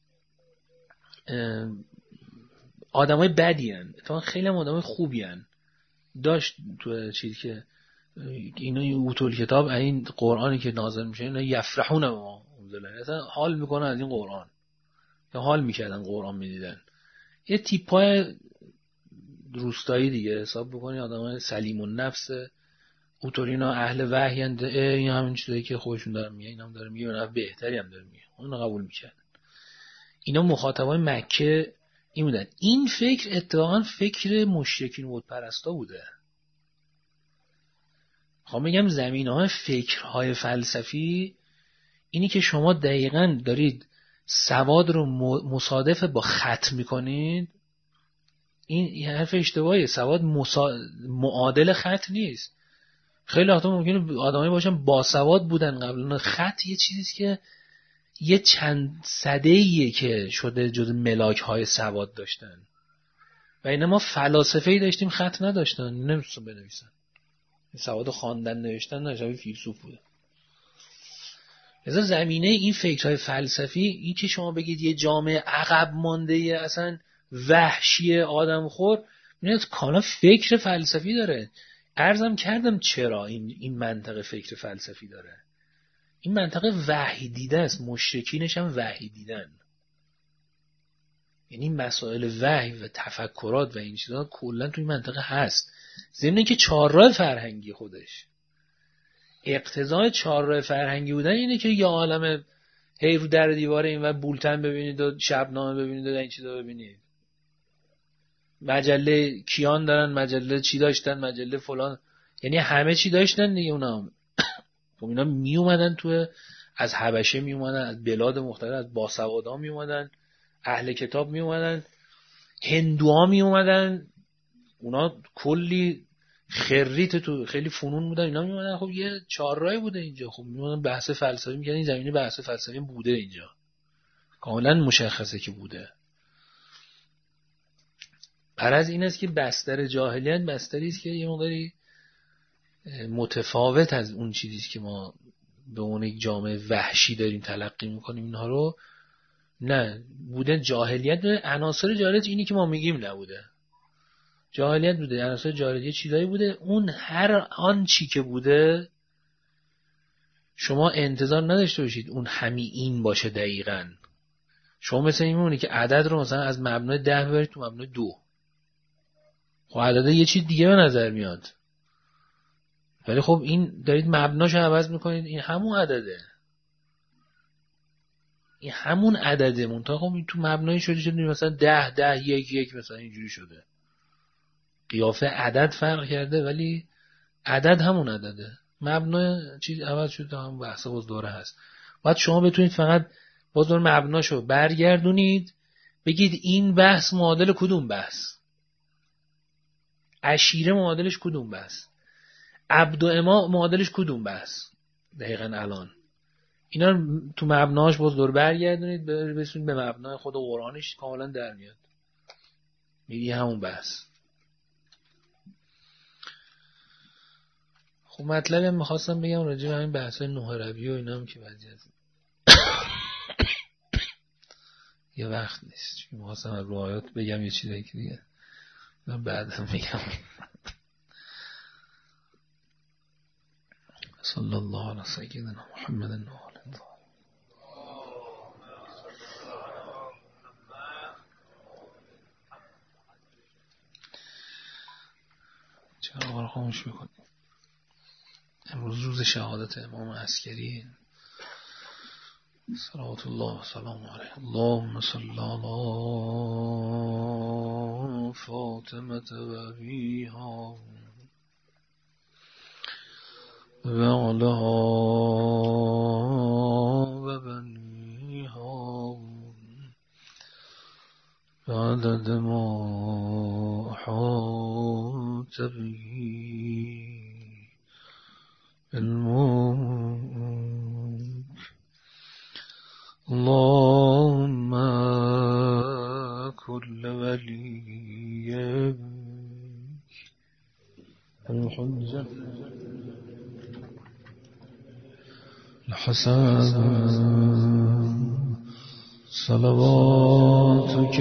آدمای بدی هن، اتفاقا خیلی هم آدمای خوبی هن. داشت تو چیزی که اینا اوتول کتاب این قرآنی که نازل میشه اینا یفرحون ما اصلا حال میکنن از این قرآن یا حال میکردن قرآن میدیدن. یه تیپای روستایی دیگه حساب بکنی آدمای سلیم النفس اوتورینا اهل وحی اند، این همین چیزایی که خودشون دارن میگن اینا هم داره میگه نه بهتری هم داره میگه اون قبول میکردن. اینا مخاطبای مکه این بودن. این فکر اتفاقا فکر مشرکین بود پرستا بوده. خب میگم زمینه‌های فکرهای فلسفی اینی که شما دقیقاً دارید سواد رو مصادف با خط میکنید، این حرف اشتباهیه. سواد مسا... معادل خط نیست. خیلی وقتا ممکنه آدمایی باشن با سواد بودن قبلا. خط یه چیزیست که یه چند سده‌ایه که شده جز ملاک‌های سواد داشتن و اینا ما فلاسفه‌ای داشتیم خط نداشتن، نمی‌تونن بنویسن. سواد خواندن نوشتن نشابه فیلسوف بوده. لذا زمینه این فکرهای فلسفی این که شما بگید یه جامعه عقب مانده اصلا وحشی آدمخور، میاد کالا فکر فلسفی داره. عرضم کردم چرا این این منطقه فکر فلسفی داره. این منطقه وحی دیده است، مشرکینش هم وحی دیدن. یعنی مسائل وحی و تفکرات و این چیزا کلا توی منطقه هست. ضمن اینکه چهارراه فرهنگی خودش اقتضای چهارراه فرهنگی بودن اینه که یه عالمه هی رو در دیواره این و بولتن ببینید و شبنامه ببینید و این چیزا ببینید. مجله کیان دارن، مجله چی داشتن، مجله فلان، یعنی همه چی داشتن دیگه. اونا خب اینا می اومدن تو از حبشه می اومدن، از بلاد مختلف، از باسوادان می اومدن، اهل کتاب می اومدن، هندوها می اومدن، اونا کلی خریت تو خیلی فنون بودن، اینا می اومدن. خب یه چهارراهی بوده اینجا. خب می اومدن بحث فلسفی می‌کردن، این زمینه بحث فلسفی بوده اینجا، کاملا مشخصه که بوده. غرض این است که بستر جاهلیت بستری است که یه مقداری متفاوت از اون چیزی است که ما به اون یک جامعه وحشی داریم تلقی میکنیم اینها رو. نه بوده جاهلیت، عناصر جاهلیت اینی که ما میگیم نبوده. جاهلیت بوده، عناصر جاهلیت چیزایی بوده. اون هر آن چی که بوده شما انتظار نداشته باشید اون همین این باشه دقیقاً. شما مثلا این میمونه که عدد رو مثلا از مبنای ده ببرید تو مبنای دو، خب عدد یه چیز دیگه به نظر میاد، ولی خب این دارید مبناشو عوض میکنید، این همون عدده، این همون عدده منتها خب این تو مبنای شده شده مثلا ده ده یک یک مثلا اینجوری شده. قیافه عدد فرق کرده ولی عدد همون عدده، مبنای چیز عوض شده، هم بحث باز دوره هست. باید شما بتونید فقط باز دور مبناشو برگردونید بگید این بحث معادل کدوم بحث، عشیره معادلش کدوم بحث، عبد و اما معادلش کدوم بحث دقیقاً الان. اینا تو مبناش باز دور برگردونید برسونید به مبنای خود قرآنش، کاملا در میاد، میگی همون بحث. خب مطلبی هم میخواستم بگم راجع به همین بحثای نوح ربیع و اینا هم که وضعیت یه وقت نیست، چون میخواستم رو آیات بگم یه چیزایی که دیگه من بعدم میگم. صلی الله علی سیدنا محمد و آله الطاهرین. چرا آقا رو خاموش بکنیم؟ امروز روز شهادت امام عسکری، صلوات الله و سلام علیه. اللهم صل علی فاطمه و ابیها و علها و بنیها بعدد ما احاط به علمك. اللهم كل وليك الحجة الحسن صلواتك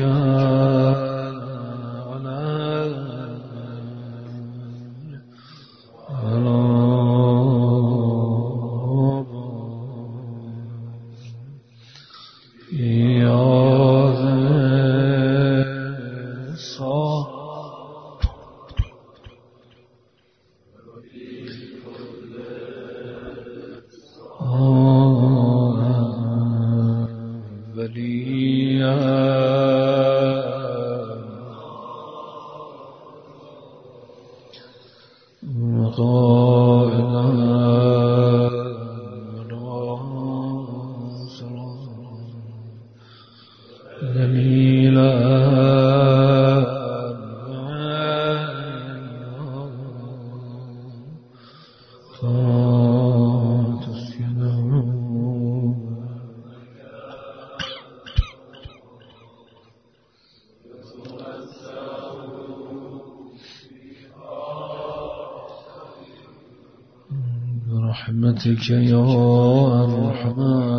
برحمتك يا أرحم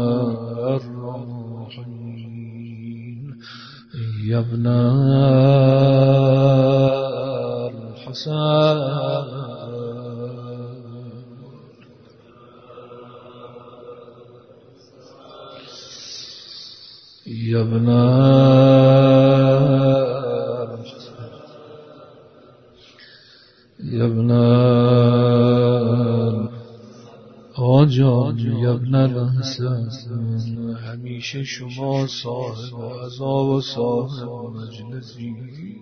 الراحمين يا ابن الحسن يا ابن يا ابن آجان یا ابن الحسن، همیشه شما صاحب عذاب و صاحب مجلسی،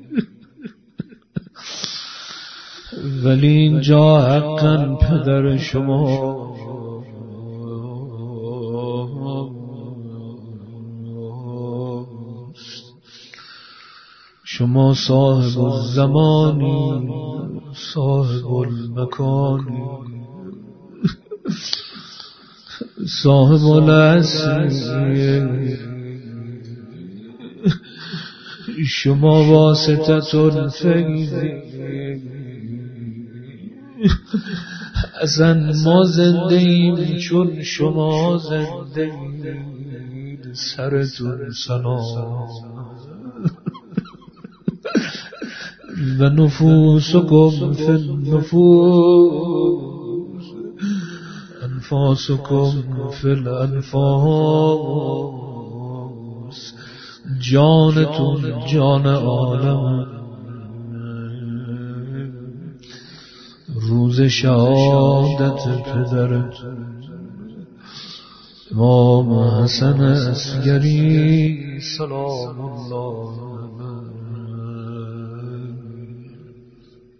ولی اینجا حقا پدر شما شما صاحب الزمانی صاحب المکانی صاحب العصر، شما واسطة الفیض. اصلا ما زنده ایم چون شما زنده اید، سرتون سلام و نفوسکم فی النفوس انفاسکم فی الانفاس، جانتون جان عالم. روز شهادت پدرتون امام حسن عسکری سلام الله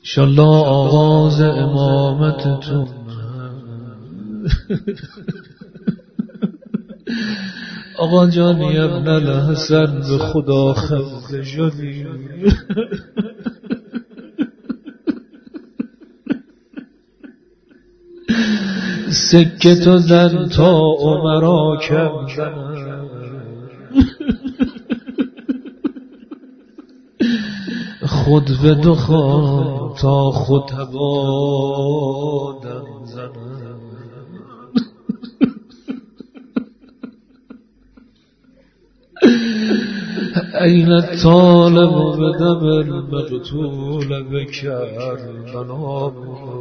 انشالله آغاز امامتتون آقا جانی ابن الحسن به خدا خفته شدی سکه تو زن تا عمرا کم زنن خود به دخان تا خود هوادم زنن این الطالب بدم المقتول بکربلا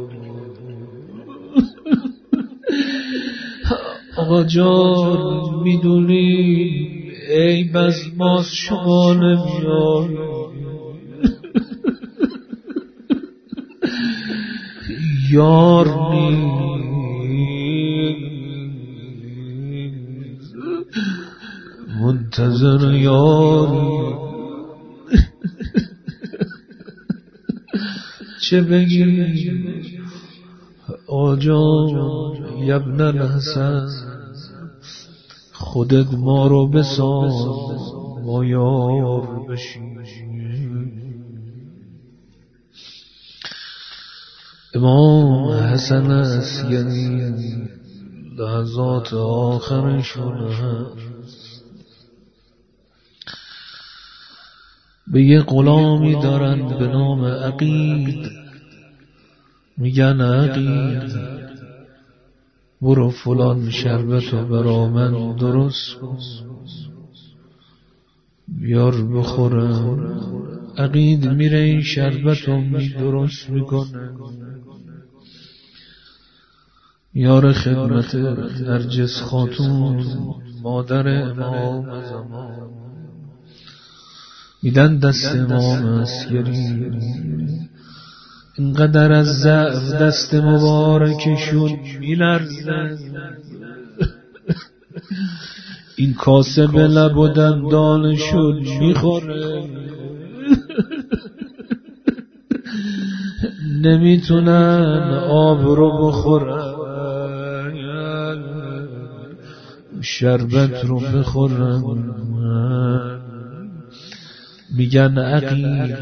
آقا جان میدونی ای بز ماست شما نمیای یار نیست منتظر یاری چه بگی آجا ابن الحسن خودت ما رو بساز ما یار بشیم امام حسن عسکری لحظات آخرشون هست به یه غلامی دارن به نام عقید میگن عقید برو فلان شربتو برا من درست کن بیار بخورم عقید میره این شربتو می درست میکنه یار خدمت نرجس خاتون مادر امام زمان میدن دست امام عسکری اینقدر از ضعف دست مبارکشون میلرزن این کاسه به لب و دندانشون میخوره نمیتونن آب رو بخورن شربت رو بخورن میگن عقید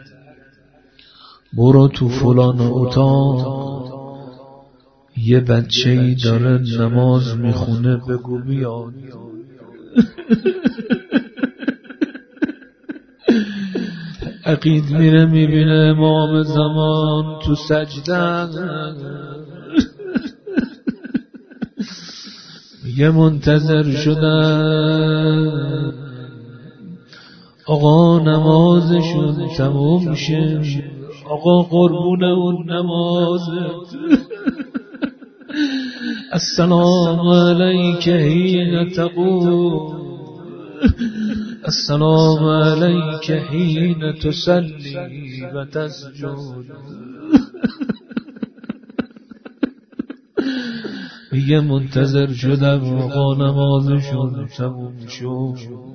برو تو فلان اتاق یه بچه‌ای داره نماز میخونه بگو بیاد عقید میره میبینه امام زمان تو سجده میگه منتظر شدن آقا نمازشون تموم شه آقا قربون اون نمازت السلام علیک حین تقوم السلام علیک حین تصلی و تسجد میگه منتظر شدم آقا نمازشون تموم شد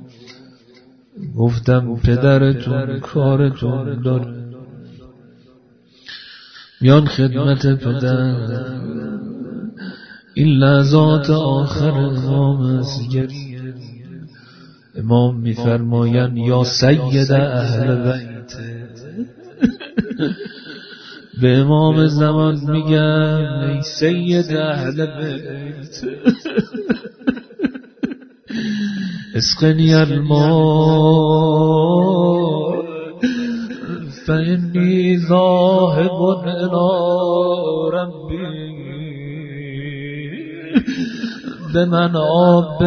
گفتم پدرتون کارتون داره میان خدمت پدر این لحظات آخر امام عسکری امام میفرماین یا سید اهل بیت به امام زمان میگن ای سید اهل بیت اسقنی الماء فإنی ذاهب الی ربی به من آب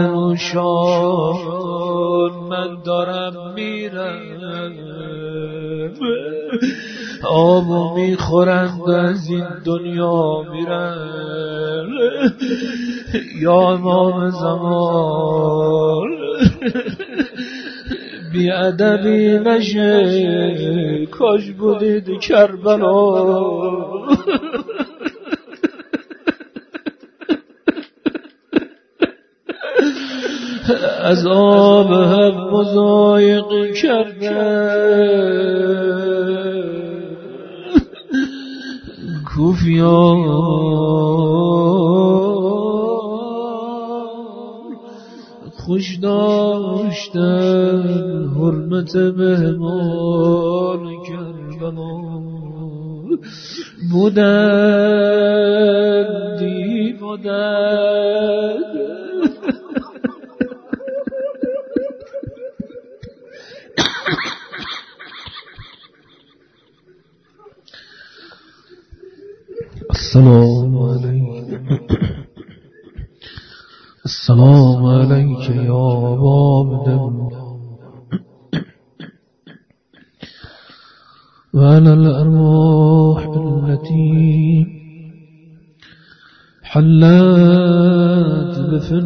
بنوشان من دارم میرم آبو میخورند و از این دنیا میرن یا امام زمان بیادبی نشه کاش بودید کربلا از آب هم مضایق کرده کوفیان خوش داشتن حرمت مهمان کربلا بودندی بودند السلام علیکم السلام علیک یا عبد الله وعلى الأرواح التي حلت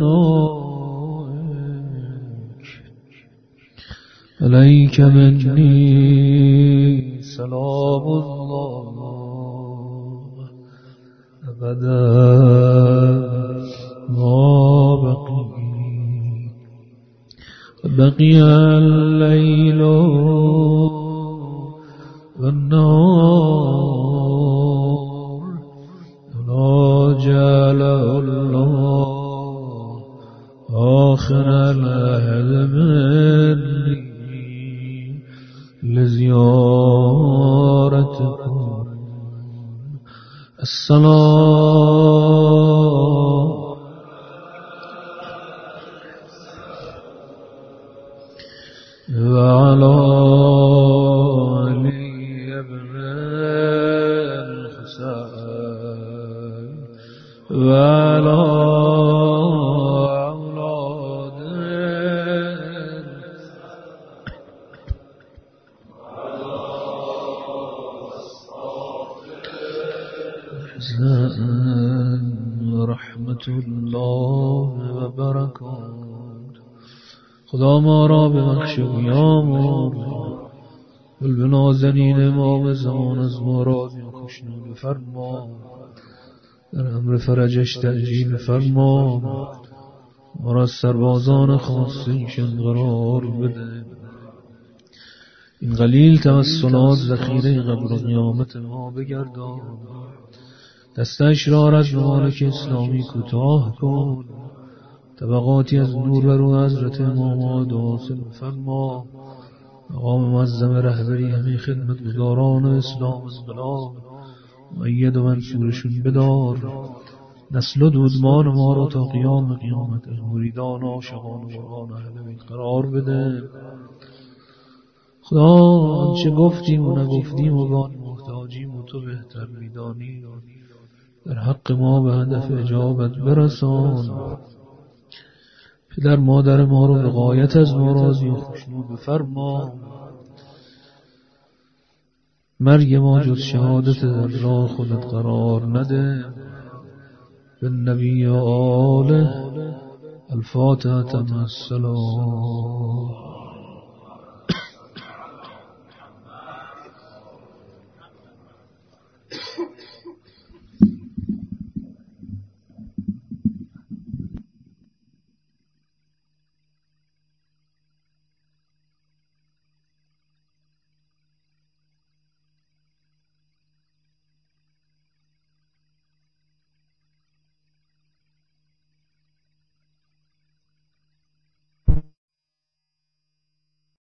بفنائك عليك مني سلام الله أبدا ما بقي بقي الليل والنار لا جعل الله آخر العهد مني لزيارتكم السلام وعلى علي بن الحسين وعلى أولاد الحسين رحمة الله وبركاته. خدا ما را ببخش و بیامرز گل به نازنین ما به زمان از ما راضی و خوشنود بفرما، در امر فرجش تأجیل فرما، ما را از سربازان خاصیشان قرار بده. این قلیل توسلات ذخیره قبر و قیامت ما بگردان، دست اشرار از ممالک اسلامی کوتاه کن، طبقاتی از نور بر و حضرت امام حاصل فرما. مقام معظم رهبری همه خدمتگزاران اسلام انقلاب مؤید و منصورشون بدار. نسل و دودمان ما رو تا قیام قیامت مریدان و عاشقان قرآن اهل بیت قرار بده. خدا آنچه گفتیم و نگفتیم و بان محتاجیم و تو بهتر میدانی، در حق ما به هدف اجابت برسان. پدر مادر ما رو به غایت از ما راضی و خوشنود بفرما. مرگ ما جز شهادت در راه خودت قرار نده. بالنبی و آله الفاتحة مع السلام.